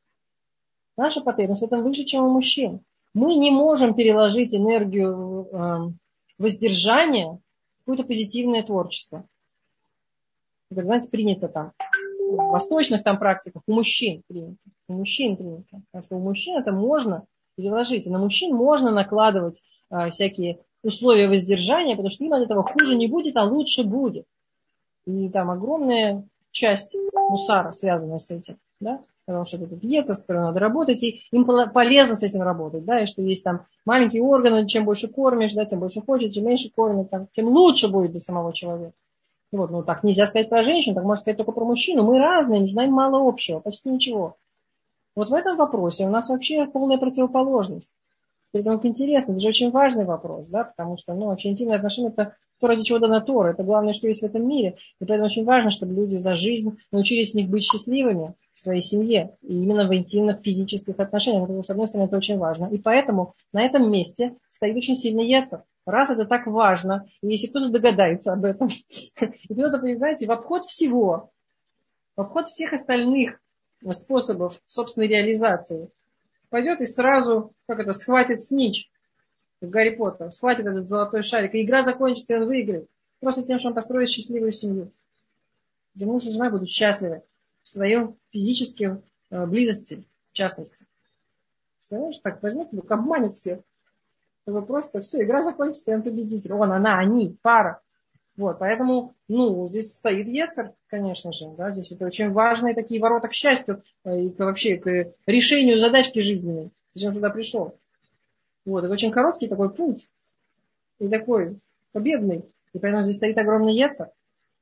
Наша потребность в этом выше, чем у мужчин. Мы не можем переложить энергию воздержания в какое-то позитивное творчество. Как, знаете, принято там в восточных там практиках у мужчин принято. У мужчин принято. Потому что у мужчин это можно переложить. И на мужчин можно накладывать всякие условия воздержания, потому что им от этого хуже не будет, а лучше будет. И там огромная часть мусара связана с этим. Да? Потому что это диета, с которой надо работать, и им полезно с этим работать. Да? И что есть там маленькие органы, чем больше кормишь, да, тем больше хочет, чем меньше кормят, тем лучше будет для самого человека. Вот, ну так нельзя сказать про женщину, так можно сказать только про мужчину. Мы разные, мы знаем мало общего, почти ничего. Вот в этом вопросе у нас вообще полная противоположность. Поэтому это интересно, это же очень важный вопрос, да, потому что, вообще интимные отношения это то, ради чего дана Тора, это главное, что есть в этом мире. И поэтому очень важно, чтобы люди за жизнь научились в них быть счастливыми в своей семье, и именно в интимных физических отношениях. Потому что, с одной стороны, это очень важно. И поэтому на этом месте стоит очень сильный Йецер. Раз это так важно, и если кто-то догадается об этом, и кто-то, понимаете, в обход всего, в обход всех остальных способов собственной реализации, пойдет и сразу, схватит снич, как Гарри Поттер, схватит этот золотой шарик, и игра закончится, и он выиграет. Просто тем, что он построит счастливую семью, где муж и жена будут счастливы в своем физической близости, в частности. Представляешь, так возьмет, обманет всех. Чтобы просто все, игра закончится, и он победитель. Он, она, они, пара. Вот, поэтому, здесь стоит Йецер, конечно же, да, здесь это очень важные такие ворота к счастью и вообще к решению задачки жизненной. Зачем туда пришел? Вот, это очень короткий такой путь и такой победный. И поэтому здесь стоит огромный Йецер.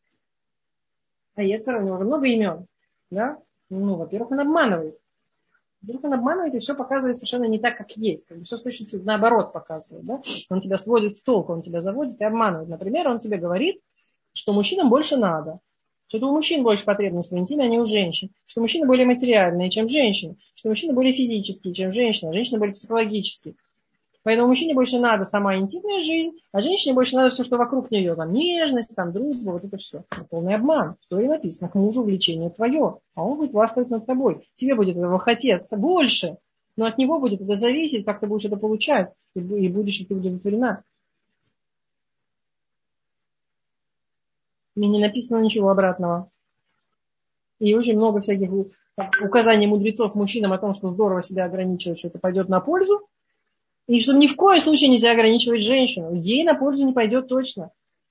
А Йецер, у него уже много имен, да? Во-первых, он обманывает. Вдруг он обманывает, и все показывает совершенно не так, как есть. Все точно наоборот показывает. Да? Он тебя сводит в толк, он тебя заводит и обманывает. Например, он тебе говорит, что мужчинам больше надо. Что это у мужчин больше потребностей в интиме, а не у женщин. Что мужчины более материальные, чем женщины. Что мужчины более физические, чем женщины. А женщины более психологические. Поэтому мужчине больше надо сама интимная жизнь, а женщине больше надо все, что вокруг нее. Там нежность, там дружба, вот это все. Это полный обман. В Торе написано, к мужу влечение твое, а он будет властвовать над тобой. Тебе будет этого хотеться больше, но от него будет это зависеть, как ты будешь это получать, и будешь ли ты удовлетворена. Мне не написано ничего обратного. И очень много всяких указаний мудрецов мужчинам о том, что здорово себя ограничивать, что это пойдет на пользу. И что ни в коем случае нельзя ограничивать женщину. Ей на пользу не пойдет точно.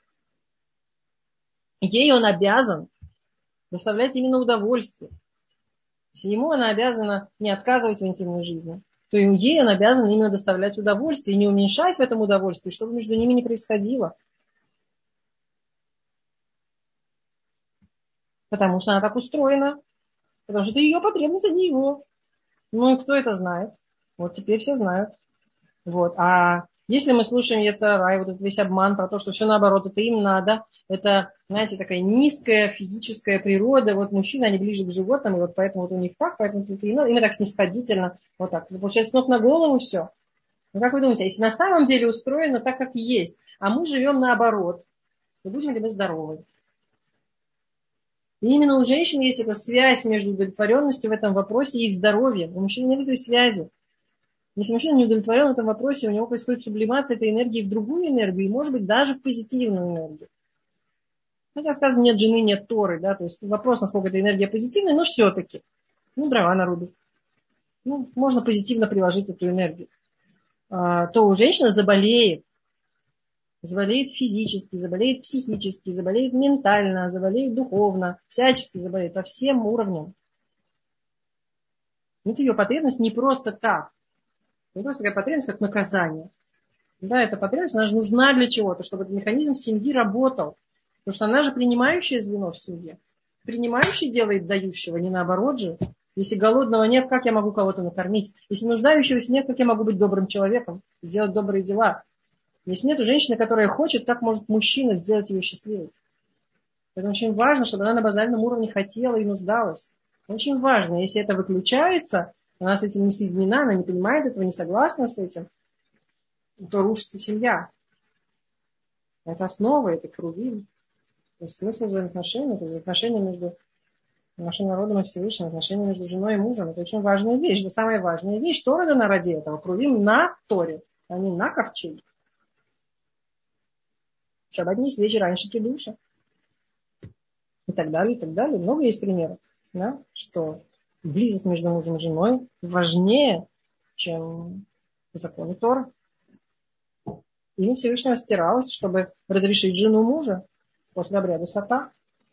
Ей он обязан доставлять именно удовольствие. Если ему она обязана не отказывать в интимной жизни, то ей он обязан именно доставлять удовольствие и не уменьшать в этом удовольствии, чтобы между ними не происходило. Потому что она так устроена. Потому что это ее потребность, а не его. И кто это знает? Вот теперь все знают. Вот. А если мы слушаем Йецер ара, и вот этот весь обман про то, что все наоборот, это им надо, это, знаете, такая низкая физическая природа, вот мужчины, они ближе к животным, и вот поэтому вот у них так, поэтому это им надо, им так снисходительно, вот так. Получается, с ног на голову все. Как вы думаете, если на самом деле устроено так, как есть, а мы живем наоборот, то будем ли мы здоровы? И именно у женщин есть эта связь между удовлетворенностью в этом вопросе и их здоровьем. У мужчин нет этой связи. Если мужчина не удовлетворен в этом вопросе, у него происходит сублимация этой энергии в другую энергию, и, может быть, даже в позитивную энергию. Хотя сказано, нет жены, нет Торы, да, то есть вопрос, насколько эта энергия позитивная, но все-таки, дрова нарубит. Можно позитивно приложить эту энергию. То у женщины заболеет Заболеет физически, заболеет психически, заболеет ментально, заболеет духовно, всячески заболеет по всем уровням. Это ее потребность не просто так. Не просто такая потребность, как наказание. Да, эта потребность, она же нужна для чего-то, чтобы этот механизм семьи работал. Потому что она же принимающее звено в семье. Принимающий делает дающего, не наоборот же. Если голодного нет, как я могу кого-то накормить? Если нуждающегося нет, как я могу быть добрым человеком и делать добрые дела? Если нет женщины, которая хочет, как может мужчина сделать ее счастливой? Поэтому очень важно, чтобы она на базальном уровне хотела и нуждалась. Очень важно, если это выключается, она с этим не соединена, она не понимает этого, не согласна с этим, то рушится семья. Это основа, это крувим. Смысл взаимоотношений, это взаимоотношения между нашим народом и Всевышним, отношения между женой и мужем. Это очень важная вещь. Это самая важная вещь. Тора дана ради этого. Крувим на Торе, а не на ковчеге. Шаббат не свечи раньше кидуша. И так далее, и так далее. Много есть примеров, да, что близость между мужем и женой важнее, чем законы Торы. Им Всевышнего стиралось, чтобы разрешить жену мужа после обряда сата.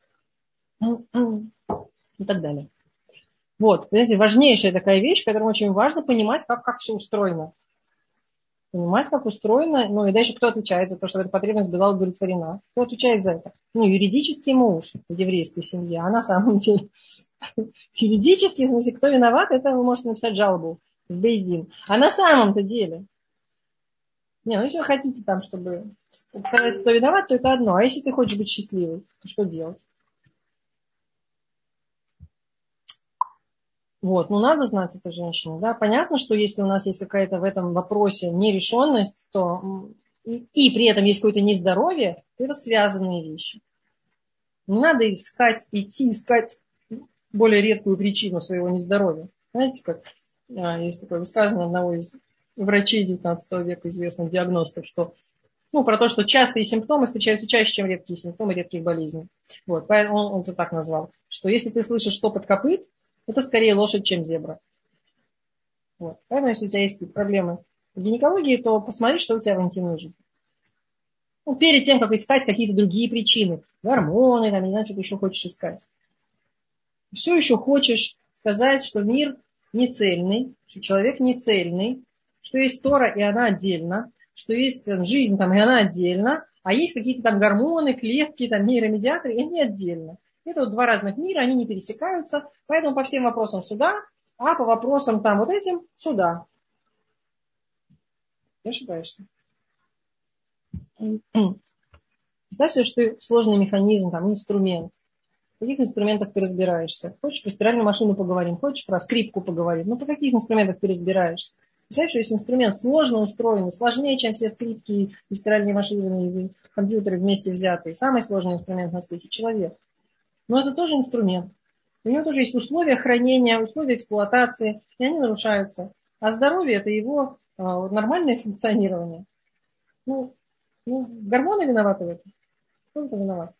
И так далее. Вот, понимаете, важнейшая такая вещь, которую очень важно понимать, как все устроено. Понимать, как устроено, ну и дальше кто отвечает за то, что эта потребность была удовлетворена. Кто отвечает за это? Ну, юридический муж в еврейской семье, а на самом деле юридически, в смысле, кто виноват, это вы можете написать жалобу в Бейздин. А на самом-то деле, не, ну если вы хотите там, чтобы сказать, кто виноват, то это одно. А если ты хочешь быть счастливой, то что делать? Вот, ну надо знать это женщине, да. Понятно, что если у нас есть какая-то в этом вопросе нерешенность, то и при этом есть какое-то нездоровье, то это связанные вещи. Не надо идти искать более редкую причину своего нездоровья. Знаете, как есть такое высказывание одного из врачей XIX века, известных диагностов, что, ну, про то, что частые симптомы встречаются чаще, чем редкие симптомы редких болезней. Вот, поэтому он это так назвал, что если ты слышишь топот копыт, это скорее лошадь, чем зебра. Вот. Поэтому, если у тебя есть проблемы в гинекологии, то посмотри, что у тебя в интимной жизни. Ну, перед тем, как искать какие-то другие причины. Гормоны, там, не знаю, что ты еще хочешь искать. Все еще хочешь сказать, что мир не цельный, что человек не цельный, что есть Тора, и она отдельно, что есть жизнь, там, и она отдельно, а есть какие-то там гормоны, клетки, там, нейромедиаторы, и они отдельно. Это вот два разных мира, они не пересекаются, поэтому по всем вопросам сюда, а по вопросам там вот этим сюда. Ты ошибаешься. Представь себе, что ты сложный механизм, там, инструмент. В каких инструментах ты разбираешься? Хочешь про стиральную машину поговорим, хочешь про скрипку поговорим. Ну, по каких инструментах ты разбираешься? Представляешь, что если инструмент сложно устроен, сложнее, чем все скрипки и стиральные машины, и компьютеры вместе взятые. Самый сложный инструмент на свете — человек. Но это тоже инструмент. У него тоже есть условия хранения, условия эксплуатации, и они нарушаются. А здоровье — это его нормальное функционирование. Ну, гормоны виноваты в этом. Кто это виноват?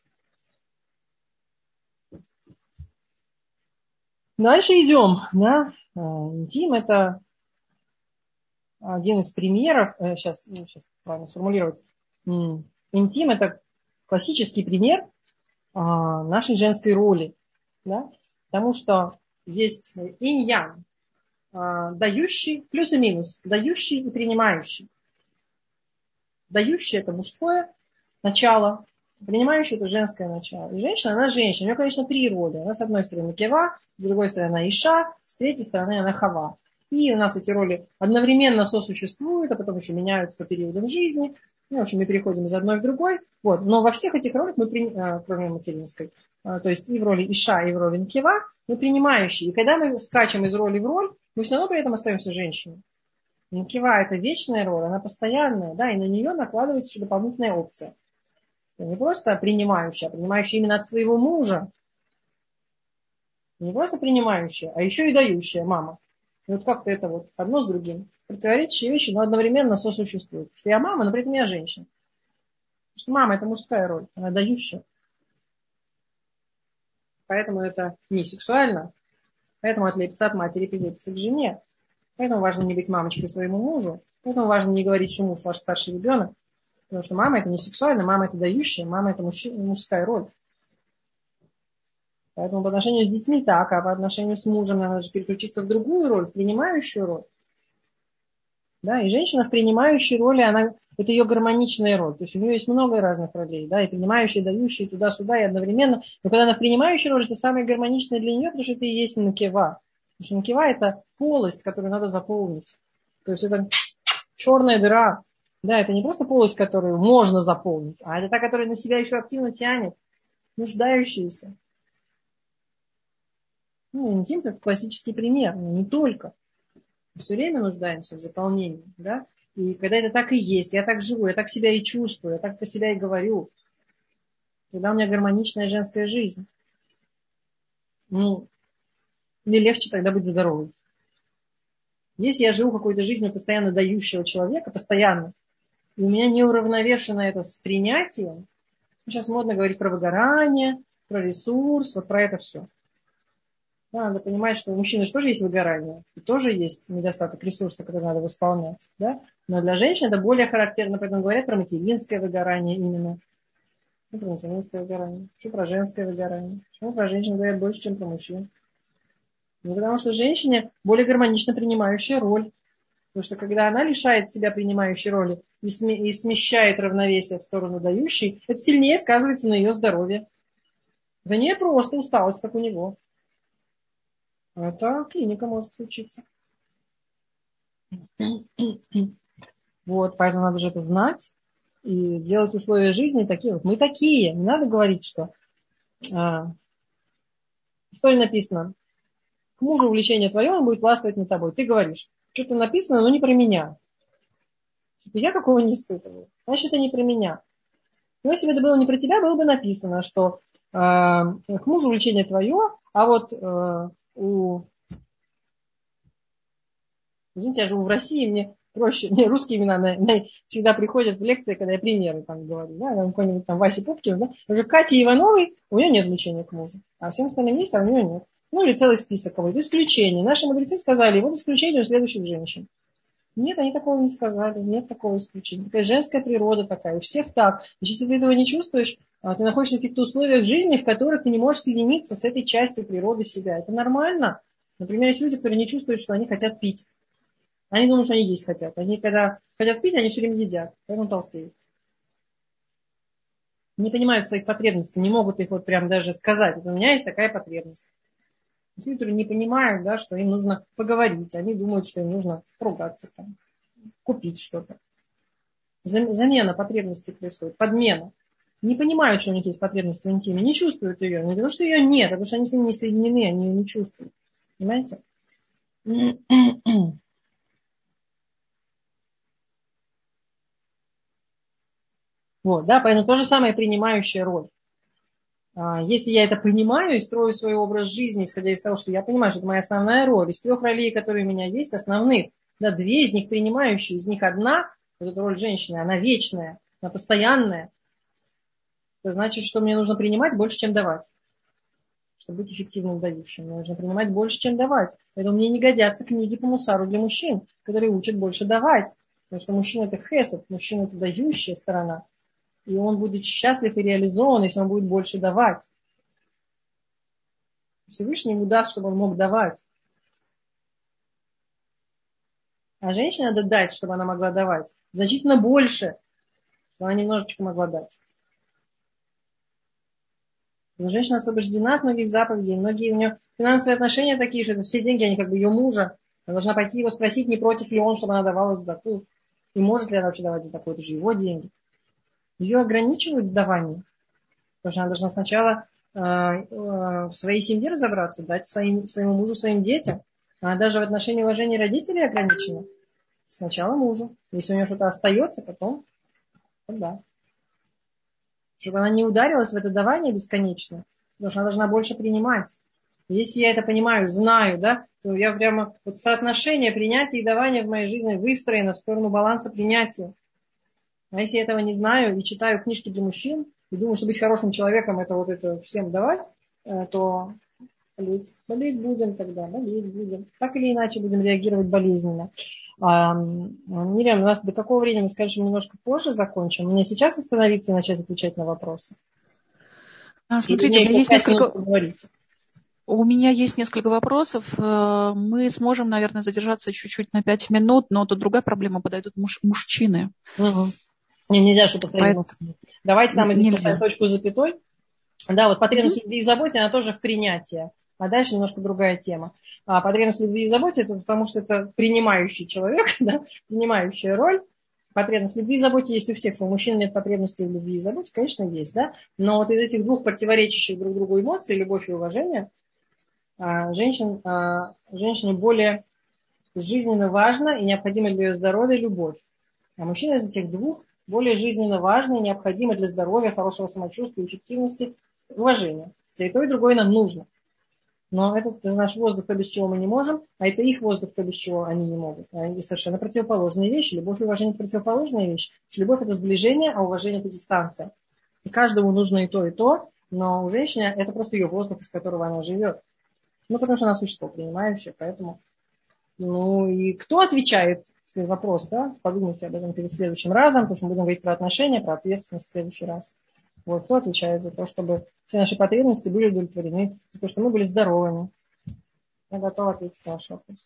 Дальше идем. Да? Интим — это один из примеров. Сейчас правильно сформулировать. Интим — это классический пример нашей женской роли. Да? Потому что есть инь-ян, дающий, плюс и минус, дающий и принимающий. Дающий — это мужское начало, принимающий — это женское начало. И женщина, она женщина. У нее, конечно, три роли. Она с одной стороны кева, с другой стороны иша, с третьей стороны она хава. И у нас эти роли одновременно сосуществуют, а потом еще меняются по периодам жизни. Ну, в общем, мы переходим из одной в другой. Вот. Но во всех этих ролях мы, кроме материнской, то есть и в роли иша, и в роли кева, мы принимающие. И когда мы скачем из роли в роль, мы все равно при этом остаемся женщиной. Кева — это вечная роль, она постоянная, да, и на нее накладывается еще дополнительная опция. Не просто принимающая, а принимающая именно от своего мужа. Не просто принимающая, а еще и дающая мама. И вот как-то это вот одно с другим. Противоречащие вещи, но одновременно сосуществуют. Что я мама, но при этом я женщина. Потому что мама — это мужская роль, она дающая. Поэтому это не сексуально. Поэтому отлепится от матери, прилепится к жене. Поэтому важно не быть мамочкой своему мужу. Поэтому важно не говорить, что муж ваш старший ребенок. Потому что мама это не сексуальная, мама это дающая, мама это мужская роль. Поэтому по отношению с детьми так, а по отношению с мужем надо же переключиться в другую роль, в принимающую роль. Да, и женщина в принимающей роли, это ее гармоничная роль. То есть у нее есть много разных ролей, да, и принимающая, и дающая, и туда-сюда, и одновременно. Но когда она в принимающей роли, это самое гармоничное для нее, потому что это и есть накива. Потому что накива это полость, которую надо заполнить. То есть это черная дыра. Да, это не просто полость, которую можно заполнить, а это та, которая на себя еще активно тянет, нуждающаяся. Ну, интим как классический пример, но не только. Мы все время нуждаемся в заполнении, да? И когда это так и есть, я так живу, я так себя и чувствую, я так по себя и говорю, когда у меня гармоничная женская жизнь, ну, мне легче тогда быть здоровой. Если я живу какой-то жизнью постоянно дающего человека, постоянно, и у меня не уравновешено это с принятием, сейчас модно говорить про выгорание, про ресурс, вот про это все. Да, надо понимать, что у мужчины же тоже есть выгорание, и тоже есть недостаток ресурса, который надо восполнять. Да? Но для женщин это более характерно, поэтому говорят про материнское выгорание именно. Ну, про материнское выгорание. Что про женское выгорание? Почему про женщин говорят больше, чем про мужчин? Ну, потому что женщине более гармонично принимающая роль. Потому что когда она лишает себя принимающей роли и смещает равновесие в сторону дающей, это сильнее сказывается на ее здоровье. Это не просто усталость, как у него. Это клиника может случиться. Вот, поэтому надо же это знать и делать условия жизни такие. Вот мы такие. Не надо говорить, что в истории написано, к мужу увлечение твое, он будет властвовать над тобой. Ты говоришь, что-то написано, но не про меня. Я такого не испытываю. Значит, это не про меня. Но если бы это было не про тебя, было бы написано, что к мужу увлечение твое, а вот извините, я живу в России, мне проще, мне русские имена всегда приходят в лекции, когда я примеры там говорю, да, какой-нибудь там Вася Пупкин, да, уже Кати Ивановой, у нее нет влечения к мужу, а всем остальным есть, а у нее нет. Ну, или целый список кого-то. Исключение. Наши мудрецы сказали, вот исключение у следующих женщин. Нет, они такого не сказали, нет такого исключения. Такая женская природа такая, у всех так. Значит, если ты этого не чувствуешь, ты находишься в каких-то условиях жизни, в которых ты не можешь соединиться с этой частью природы себя. Это нормально. Например, есть люди, которые не чувствуют, что они хотят пить. Они думают, что они есть хотят. Они, когда хотят пить, они все время едят, поэтому толстеют. Не понимают своих потребностей, не могут их вот прям даже сказать. Вот у меня есть такая потребность. Люди, которые не понимают, да, что им нужно поговорить. Они думают, что им нужно поругаться, там, купить что-то. Замена потребностей происходит, подмена. Не понимают, что у них есть потребность в интиме, не чувствуют ее. Не потому, что ее нет, а потому что они с ними не соединены, они ее не чувствуют. Понимаете? Вот, да, поэтому то же самое принимающая роль. Если я это понимаю и строю свой образ жизни, исходя из того, что я понимаю, что это моя основная роль, из 3 ролей, которые у меня есть, основных, да, 2 из них принимающие, из них одна, вот эта роль женщины, она вечная, она постоянная. Это значит, что мне нужно принимать больше, чем давать. Чтобы быть эффективным дающим, мне нужно принимать больше, чем давать. Поэтому мне не годятся книги по мусару для мужчин, которые учат больше давать. Потому что мужчина это хесед, мужчина это дающая сторона. И он будет счастлив и реализован, если он будет больше давать. Всевышний ему даст, чтобы он мог давать. А женщине надо дать, чтобы она могла давать. Значительно больше, чтобы она немножечко могла дать. Но женщина освобождена от многих заповедей. Многие у нее финансовые отношения такие, что это все деньги, они как бы ее мужа. Она должна пойти его спросить, не против ли он, чтобы она давала задаку. И может ли она вообще давать задаку. Это же его деньги. Ее ограничивают в давании. Потому что она должна сначала в своей семье разобраться, дать своему мужу, своим детям. Она даже в отношении уважения родителей ограничена. Сначала мужу. Если у нее что-то остается, потом да. Чтобы она не ударилась в это давание бесконечно. Потому что она должна больше принимать. Если я это понимаю, знаю, да, то я прямо вот соотношение принятия и давания в моей жизни выстроено в сторону баланса принятия. А если я этого не знаю и читаю книжки для мужчин, и думаю, что быть хорошим человеком это вот это всем давать, то болеть будем тогда, болеть будем. Так или иначе будем реагировать болезненно. Мирьям, у нас до какого времени, скажем, немножко позже закончим? Мне сейчас остановиться и начать отвечать на вопросы? Смотрите, у меня есть несколько вопросов. Мы сможем, наверное, задержаться чуть-чуть на 5 минут, но тут другая проблема, подойдут мужчины. Угу. Нельзя что-то поэтому... Давайте там здесь поставим точку с запятой. Да, вот потребность любви и заботе, она тоже в принятии. А дальше немножко другая тема. Потребность любви и заботе, это потому что это принимающий человек, да, принимающая роль. Потребность любви и заботе есть у всех. У мужчин нет потребности в любви и заботе, конечно, есть, да. Но вот из этих двух противоречащих друг другу эмоций, любовь и уважение, женщине более жизненно важно и необходимо для ее здоровья любовь. А мужчина из этих двух более жизненно важно и необходимо для здоровья, хорошего самочувствия, эффективности, уважения. И то, и другое нам нужно. Но это наш воздух, то, без чего мы не можем, а это их воздух, то, без чего они не могут. Они совершенно противоположные вещи. Любовь и уважение – это противоположные вещи. Любовь – это сближение, а уважение – это дистанция. И каждому нужно и то, но у женщины это просто ее воздух, из которого она живет. Потому что она существо принимающее, поэтому... и кто отвечает? Вопрос, да? Подумайте об этом перед следующим разом, потому что мы будем говорить про отношения, про ответственность в следующий раз. Вот, кто отвечает за то, чтобы все наши потребности были удовлетворены, за то, что мы были здоровыми. Я готова ответить на ваш вопрос.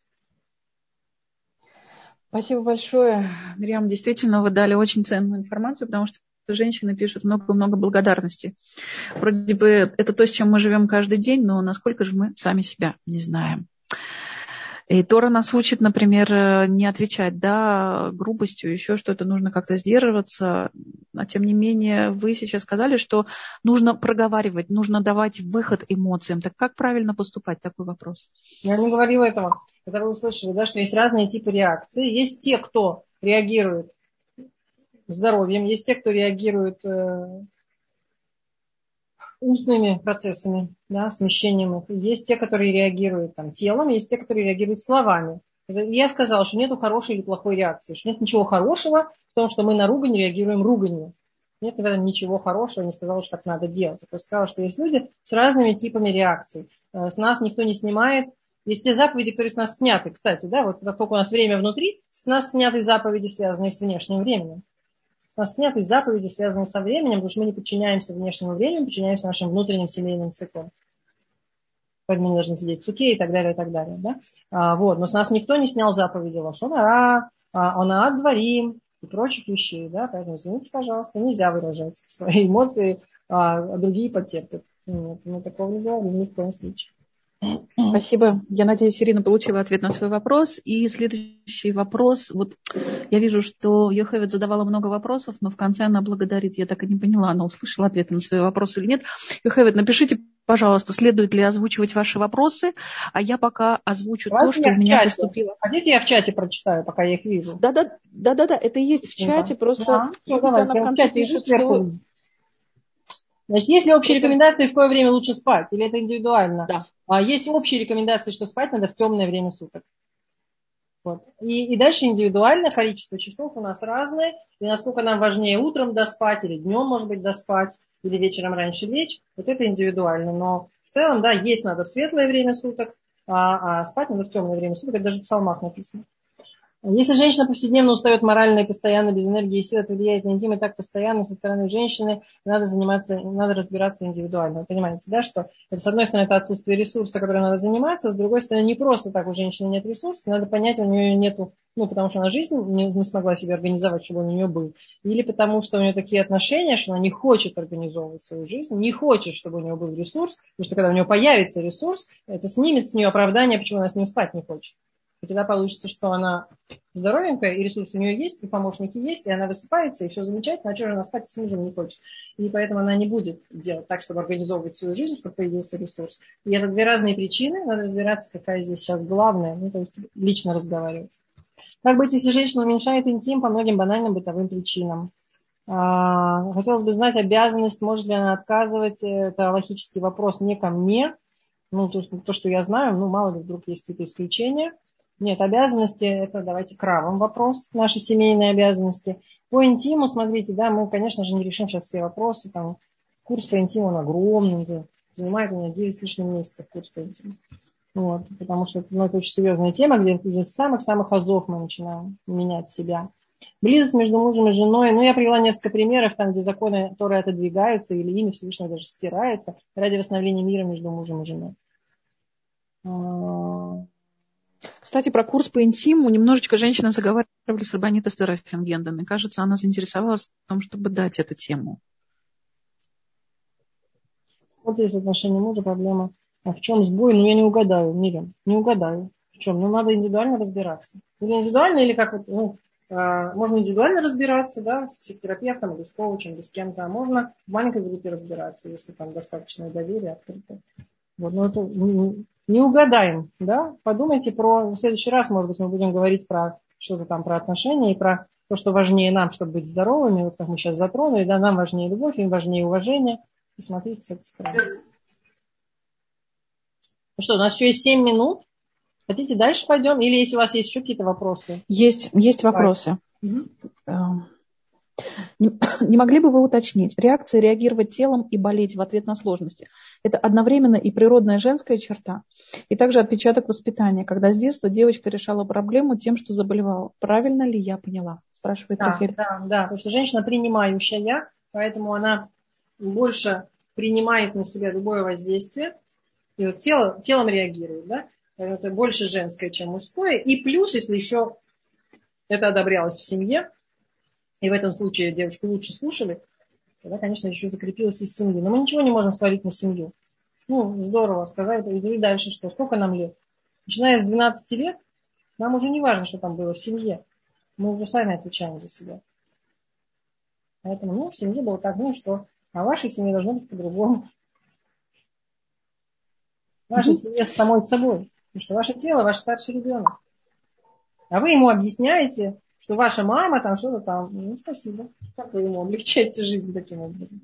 Спасибо большое. Мирьям, действительно, вы дали очень ценную информацию, потому что женщины пишут много-много благодарности. Вроде бы это то, с чем мы живем каждый день, но насколько же мы сами себя не знаем. И Тора нас учит, например, не отвечать, да, грубостью, еще что-то, нужно как-то сдерживаться. А тем не менее, вы сейчас сказали, что нужно проговаривать, нужно давать выход эмоциям. Так как правильно поступать? Такой вопрос. Я не говорила этого. Это вы услышали, да, что есть разные типы реакций. Есть те, кто реагирует здоровьем, есть те, кто реагирует устными процессами, да, смещением их. Есть те, которые реагируют там, телом, есть те, которые реагируют словами. Я сказала, что нет хорошей или плохой реакции, что нет ничего хорошего в том, что мы на ругань реагируем руганью. Нет в этом ничего хорошего, не сказала, что так надо делать. Я просто сказала, что есть люди с разными типами реакций. С нас никто не снимает. Есть те заповеди, которые с нас сняты. Кстати, да, вот как только у нас время внутри, с нас сняты заповеди, связанные с внешним временем. У нас сняты заповеди, связанные со временем, потому что мы не подчиняемся внешнему времени, подчиняемся нашим внутренним семейным циклам. Поэтому мы должны сидеть в суке и так далее, и так далее. Да? Вот. Но с нас никто не снял заповеди лашон ара, онаат дворим и прочих вещей. Да? Поэтому, извините, пожалуйста, нельзя выражать свои эмоции, а другие потерпят. Нет, мы такого не говорим ни в коем случае. Спасибо. Я надеюсь, Ирина получила ответ на свой вопрос. И следующий вопрос. Вот я вижу, что Йохевед задавала много вопросов, но в конце она благодарит. Я так и не поняла, она услышала ответы на свои вопросы или нет. Йохевед, напишите, пожалуйста, следует ли озвучивать ваши вопросы, а я пока озвучу то, что у меня поступило. Хотите, я в чате прочитаю, пока я их вижу? Да, это и есть в чате, просто она в конце пишет, что... Значит, есть ли общие рекомендации, в какое время лучше спать, или это индивидуально? Да. Есть общие рекомендации, что спать надо в темное время суток. Вот. И дальше индивидуально количество часов у нас разное. И насколько нам важнее утром доспать, или днем, может быть, доспать, или вечером раньше лечь. Вот это индивидуально. Но в целом, да, есть надо в светлое время суток, а спать надо в темное время суток. Это даже в псалмах написано. Если женщина повседневно устает морально и постоянно без энергии и сил, это влияет на интим и так постоянно со стороны женщины, надо разбираться индивидуально. Вы понимаете, да, что это, с одной стороны, это отсутствие ресурса, которым надо заниматься, с другой стороны, не просто так у женщины нет ресурса, надо понять, у нее нету, потому что она жизнь не смогла себе организовать, чтобы он у нее был, или потому что у нее такие отношения, что она не хочет организовывать свою жизнь, не хочет, чтобы у нее был ресурс, потому что когда у нее появится ресурс, это снимет с нее оправдание, почему она с ним спать не хочет. И тогда получится, что она здоровенькая, и ресурс у нее есть, и помощники есть, и она высыпается, и все замечательно, а что же она спать с мужем не хочет? И поэтому она не будет делать так, чтобы организовывать свою жизнь, чтобы появился ресурс. И это две разные причины, надо разбираться, какая здесь сейчас главная, то есть лично разговаривать. Как быть, если женщина уменьшает интим по многим банальным бытовым причинам? Хотелось бы знать обязанность, может ли она отказывать, это логический вопрос не ко мне, то, что я знаю, мало ли вдруг есть какие-то исключения. Нет, обязанности, это давайте к равам вопрос, наши семейные обязанности. По интиму, смотрите, да, мы, конечно же, не решим сейчас все вопросы. Курс по интиму, он огромный, занимает у меня 9 с лишним месяцев курс по интиму. Вот, потому что это очень серьезная тема, где из самых-самых азов мы начинаем менять себя. Близость между мужем и женой. Я привела несколько примеров, там, где законы Торы отодвигаются или имя Всевышнего даже стирается ради восстановления мира между мужем и женой. Кстати, про курс по интиму немножечко женщины заговаривали с Рабанит Эстер Фингенден. И кажется, она заинтересовалась в том, чтобы дать эту тему. Вот есть отношение мужа, проблема. А в чем сбой? Я не угадаю, Мирим. Не угадаю. В чем? Надо индивидуально разбираться. Или индивидуально, или как можно индивидуально разбираться, да, с психотерапевтом, или с коучем, или с кем-то. А можно в маленькой группе разбираться, если там достаточное доверие, открыто. Вот, это не угадаем, да. Подумайте в следующий раз, может быть, мы будем говорить про что-то там, про отношения и про то, что важнее нам, чтобы быть здоровыми, вот как мы сейчас затронули, да, нам важнее любовь, им важнее уважение. Посмотрите с этой стороны. Ну что, у нас еще есть 7 минут. Хотите дальше пойдем? Или если у вас есть еще какие-то вопросы? Есть вопросы. Не могли бы вы уточнить, реакция реагировать телом и болеть в ответ на сложности – это одновременно и природная женская черта, и также отпечаток воспитания, когда с детства девочка решала проблему тем, что заболевала. Правильно ли я поняла? Спрашивает Рахель. Да, потому что женщина принимающая, поэтому она больше принимает на себя любое воздействие, и вот телом реагирует, да? Это больше женское, чем мужское, и плюс, если еще это одобрялось в семье, и в этом случае девушку лучше слушали, тогда, конечно, еще закрепилось из семьи. Но мы ничего не можем свалить на семью. Здорово, сказать, и дальше что? Сколько нам лет? Начиная с 12 лет, нам уже не важно, что там было в семье. Мы уже сами отвечаем за себя. Поэтому, в семье было так, что а в вашей семье должно быть по-другому. Ваша семья с самой собой. Потому что ваше тело, ваш старший ребенок. А вы ему объясняете, что ваша мама там что-то там. Спасибо. Как вы ему облегчаете жизнь таким образом?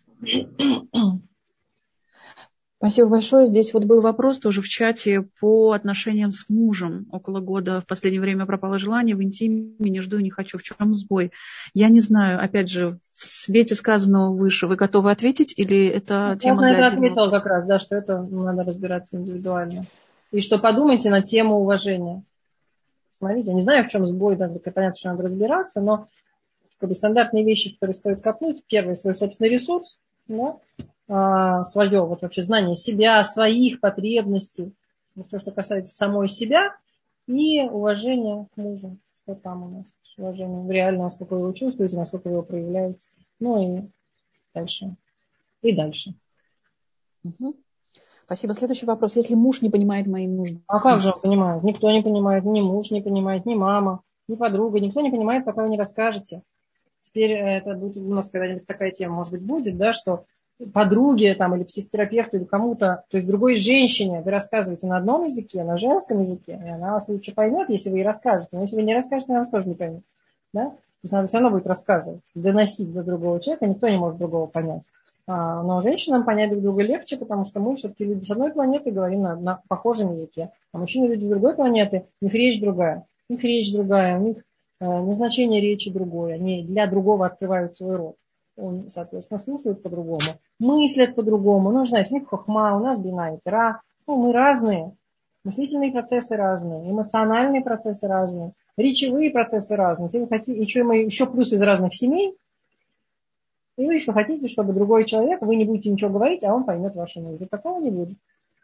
Спасибо большое. Здесь вот был вопрос тоже в чате по отношениям с мужем. Около года в последнее время пропало желание в интиме, не жду и не хочу. В чем сбой? Я не знаю. Опять же, в свете сказанного выше вы готовы ответить или это тема для отдельного? Я ответила как раз, да, что это надо разбираться индивидуально. И что подумайте на тему уважения. Смотрите, я не знаю, в чем сбой, да, понятно, что надо разбираться, но стандартные вещи, которые стоит копнуть. Первый свой собственный ресурс, свое вот вообще знание себя, своих потребностей, все, что касается самой себя, и уважение к мужу. Что там у нас? Уважение реально, насколько вы его чувствуете, насколько вы его проявляете. И дальше. И дальше. Спасибо. Следующий вопрос. Если муж не понимает мои нужды. А как же он понимает? Никто не понимает, ни муж не понимает, ни мама, ни подруга. Никто не понимает, пока вы не расскажете. Теперь это будет у нас когда-нибудь такая тема, может быть, будет, да, что подруге там, или психотерапевту, или кому-то, то есть другой женщине вы рассказываете на одном языке, на женском языке, и она вас лучше поймет, если вы ей расскажете. Но если вы не расскажете, она вас тоже не поймет. Да? То есть надо все равно будет рассказывать, доносить до другого человека, никто не может другого понять. Но женщинам понять друг друга легче, потому что мы все-таки люди с одной планеты говорим на похожем языке. А мужчины люди с другой планеты, у них речь другая, у них назначение речи другое, они для другого открывают свой рот. Он, соответственно, слушают по-другому, мыслят по-другому. Знаете, у них хохма, у нас бина и тара. Мы разные. Мыслительные процессы разные, эмоциональные процессы разные, речевые процессы разные. Если вы хотите, еще плюс из разных семей, и вы еще хотите, чтобы другой человек, вы не будете ничего говорить, а он поймет ваши нужды. Такого не будет.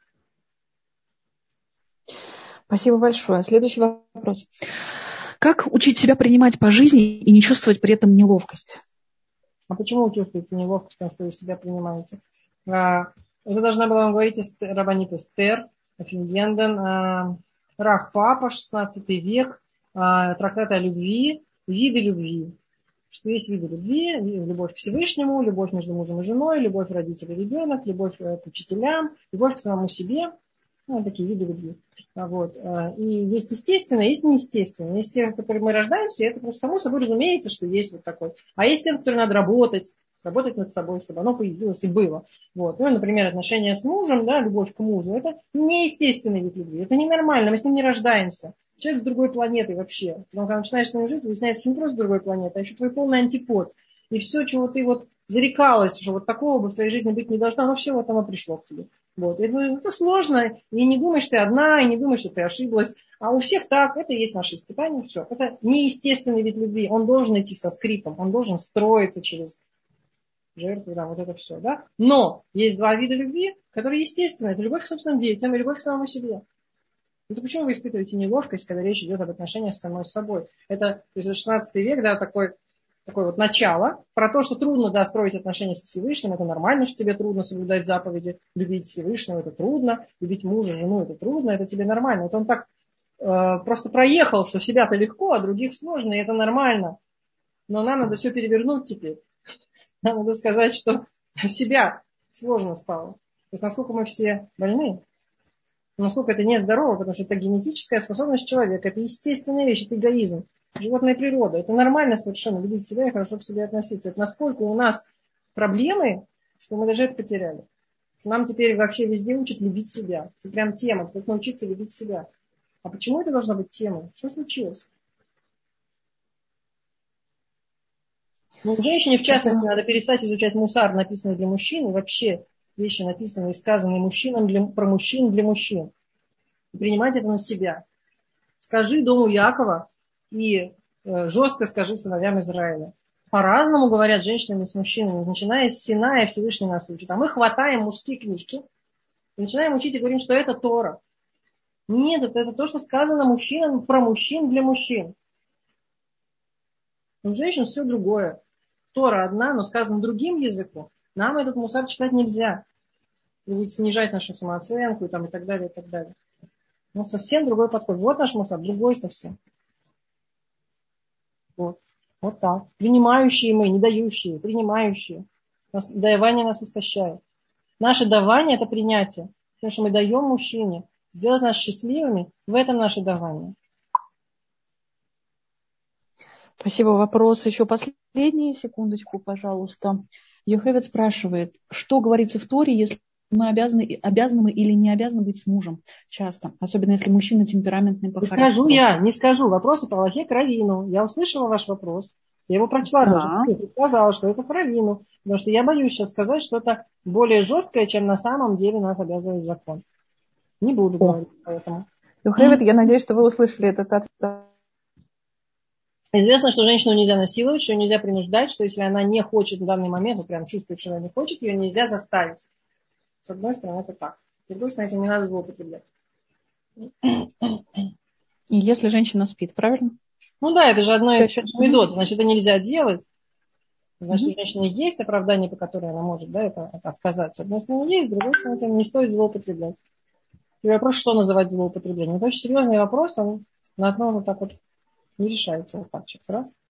Спасибо большое. Следующий вопрос. Как учить себя принимать по жизни и не чувствовать при этом неловкость? А почему вы чувствуете неловкость, потому что вы себя принимаете? Это должна была вам говорить Рабанит Эстер Фингенден, Рав Папа, 16 век, трактат о любви, виды любви. Что есть виды любви: любовь к Всевышнему, любовь между мужем и женой, любовь родителей и ребенок, любовь к учителям, любовь к самому себе. Такие виды любви. И есть естественное, есть неестественное. Есть те, в которых мы рождаемся, и это просто само собой разумеется, что есть вот такой. А есть те, в которых надо работать над собой, чтобы оно появилось и было. Например, отношения с мужем, да, любовь к мужу, это неестественный вид любви, это ненормально, мы с ним не рождаемся. Человек с другой планеты вообще. Потому когда начинаешь с ним жить, выясняется, что не просто с другой планеты, а еще твой полный антипод. И все, чего ты зарекалась, что вот такого бы в твоей жизни быть не должно, оно все оно пришло к тебе. Вот. Это сложно, и не думай, что ты одна, и не думай, что ты ошиблась. А у всех так, это и есть наше испытание, все. Это неестественный вид любви, он должен идти со скрипом, он должен строиться через жертву, да, вот это все, да. Но есть два вида любви, которые естественны. Это любовь к собственным детям и любовь к самому себе. Ну, то почему вы испытываете неловкость, когда речь идет об отношениях с самой собой? Это, то есть, 16 век, да, такое вот начало, про то, что трудно, да, строить отношения с Всевышним, это нормально, что тебе трудно соблюдать заповеди, любить Всевышнего, это трудно, любить мужа, жену, это трудно, это тебе нормально. Это он так просто проехал, что себя-то легко, а других сложно, и это нормально. Но нам надо все перевернуть теперь. Нам надо сказать, что себя сложно стало. То есть, насколько мы все больны, насколько это нездорово, потому что это генетическая способность человека, это естественная вещь, это эгоизм. Животная природа. Это нормально совершенно любить себя и хорошо к себе относиться. Это насколько у нас проблемы, что мы даже это потеряли. Что нам теперь вообще везде учат любить себя. Это прям тема, как научиться любить себя. А почему это должна быть темой? Что случилось? Ну, женщине, в частности, надо перестать изучать мусар, написанный для мужчин, и вообще вещи, написанные и сказанные мужчинам про мужчин для мужчин. И принимать это на себя. Скажи дому Якова и жестко скажи сыновьям Израиля. По-разному говорят женщинами с мужчинами, начиная с Синая, Всевышний нас учит. А мы хватаем мужские книжки и начинаем учить и говорим, что это Тора. Нет, это то, что сказано мужчинам про мужчин для мужчин. У женщин все другое. Тора одна, но сказано другим языком. Нам этот мусар читать нельзя. И будет снижать нашу самооценку и так далее, и так далее. У нас совсем другой подход. Вот наш мусар, другой совсем. Вот. Вот так. Принимающие мы, не дающие, принимающие. Давание нас истощает. Наше давание – это принятие. Потому что мы даем мужчине сделать нас счастливыми, в этом наше давание. Спасибо. Вопрос еще последний. Секундочку, пожалуйста. Йохевед спрашивает, что говорится в Торе, если мы обязаны мы или не обязаны быть с мужем часто, особенно если мужчина темпераментный по характеру. Не скажу. Вопросы по Алахе к раввину. Я услышала ваш вопрос. Я его прочла даже. Я сказала, что это к раввину. Потому что я боюсь сейчас сказать что-то более жесткое, чем на самом деле нас обязывает закон. Не буду говорить поэтому. Йохевед, я надеюсь, что вы услышали этот ответ. Известно, что женщину нельзя насиловать, что ее нельзя принуждать, что если она не хочет в данный момент, вот прям чувствует, что она не хочет, ее нельзя заставить. С одной стороны, это так. С другой стороны, этим не надо злоупотреблять. И если женщина спит, правильно? Ну да, это же одно из медот. Значит, это нельзя делать. Значит, у женщины есть оправдание, по которому она может, да, это отказаться. С одной стороны, есть, с другой стороны, этим не стоит злоупотреблять. И вопрос, что называть злоупотреблением. Это очень серьезный вопрос, он на одном вот так вот не решается. Вот так сейчас раз.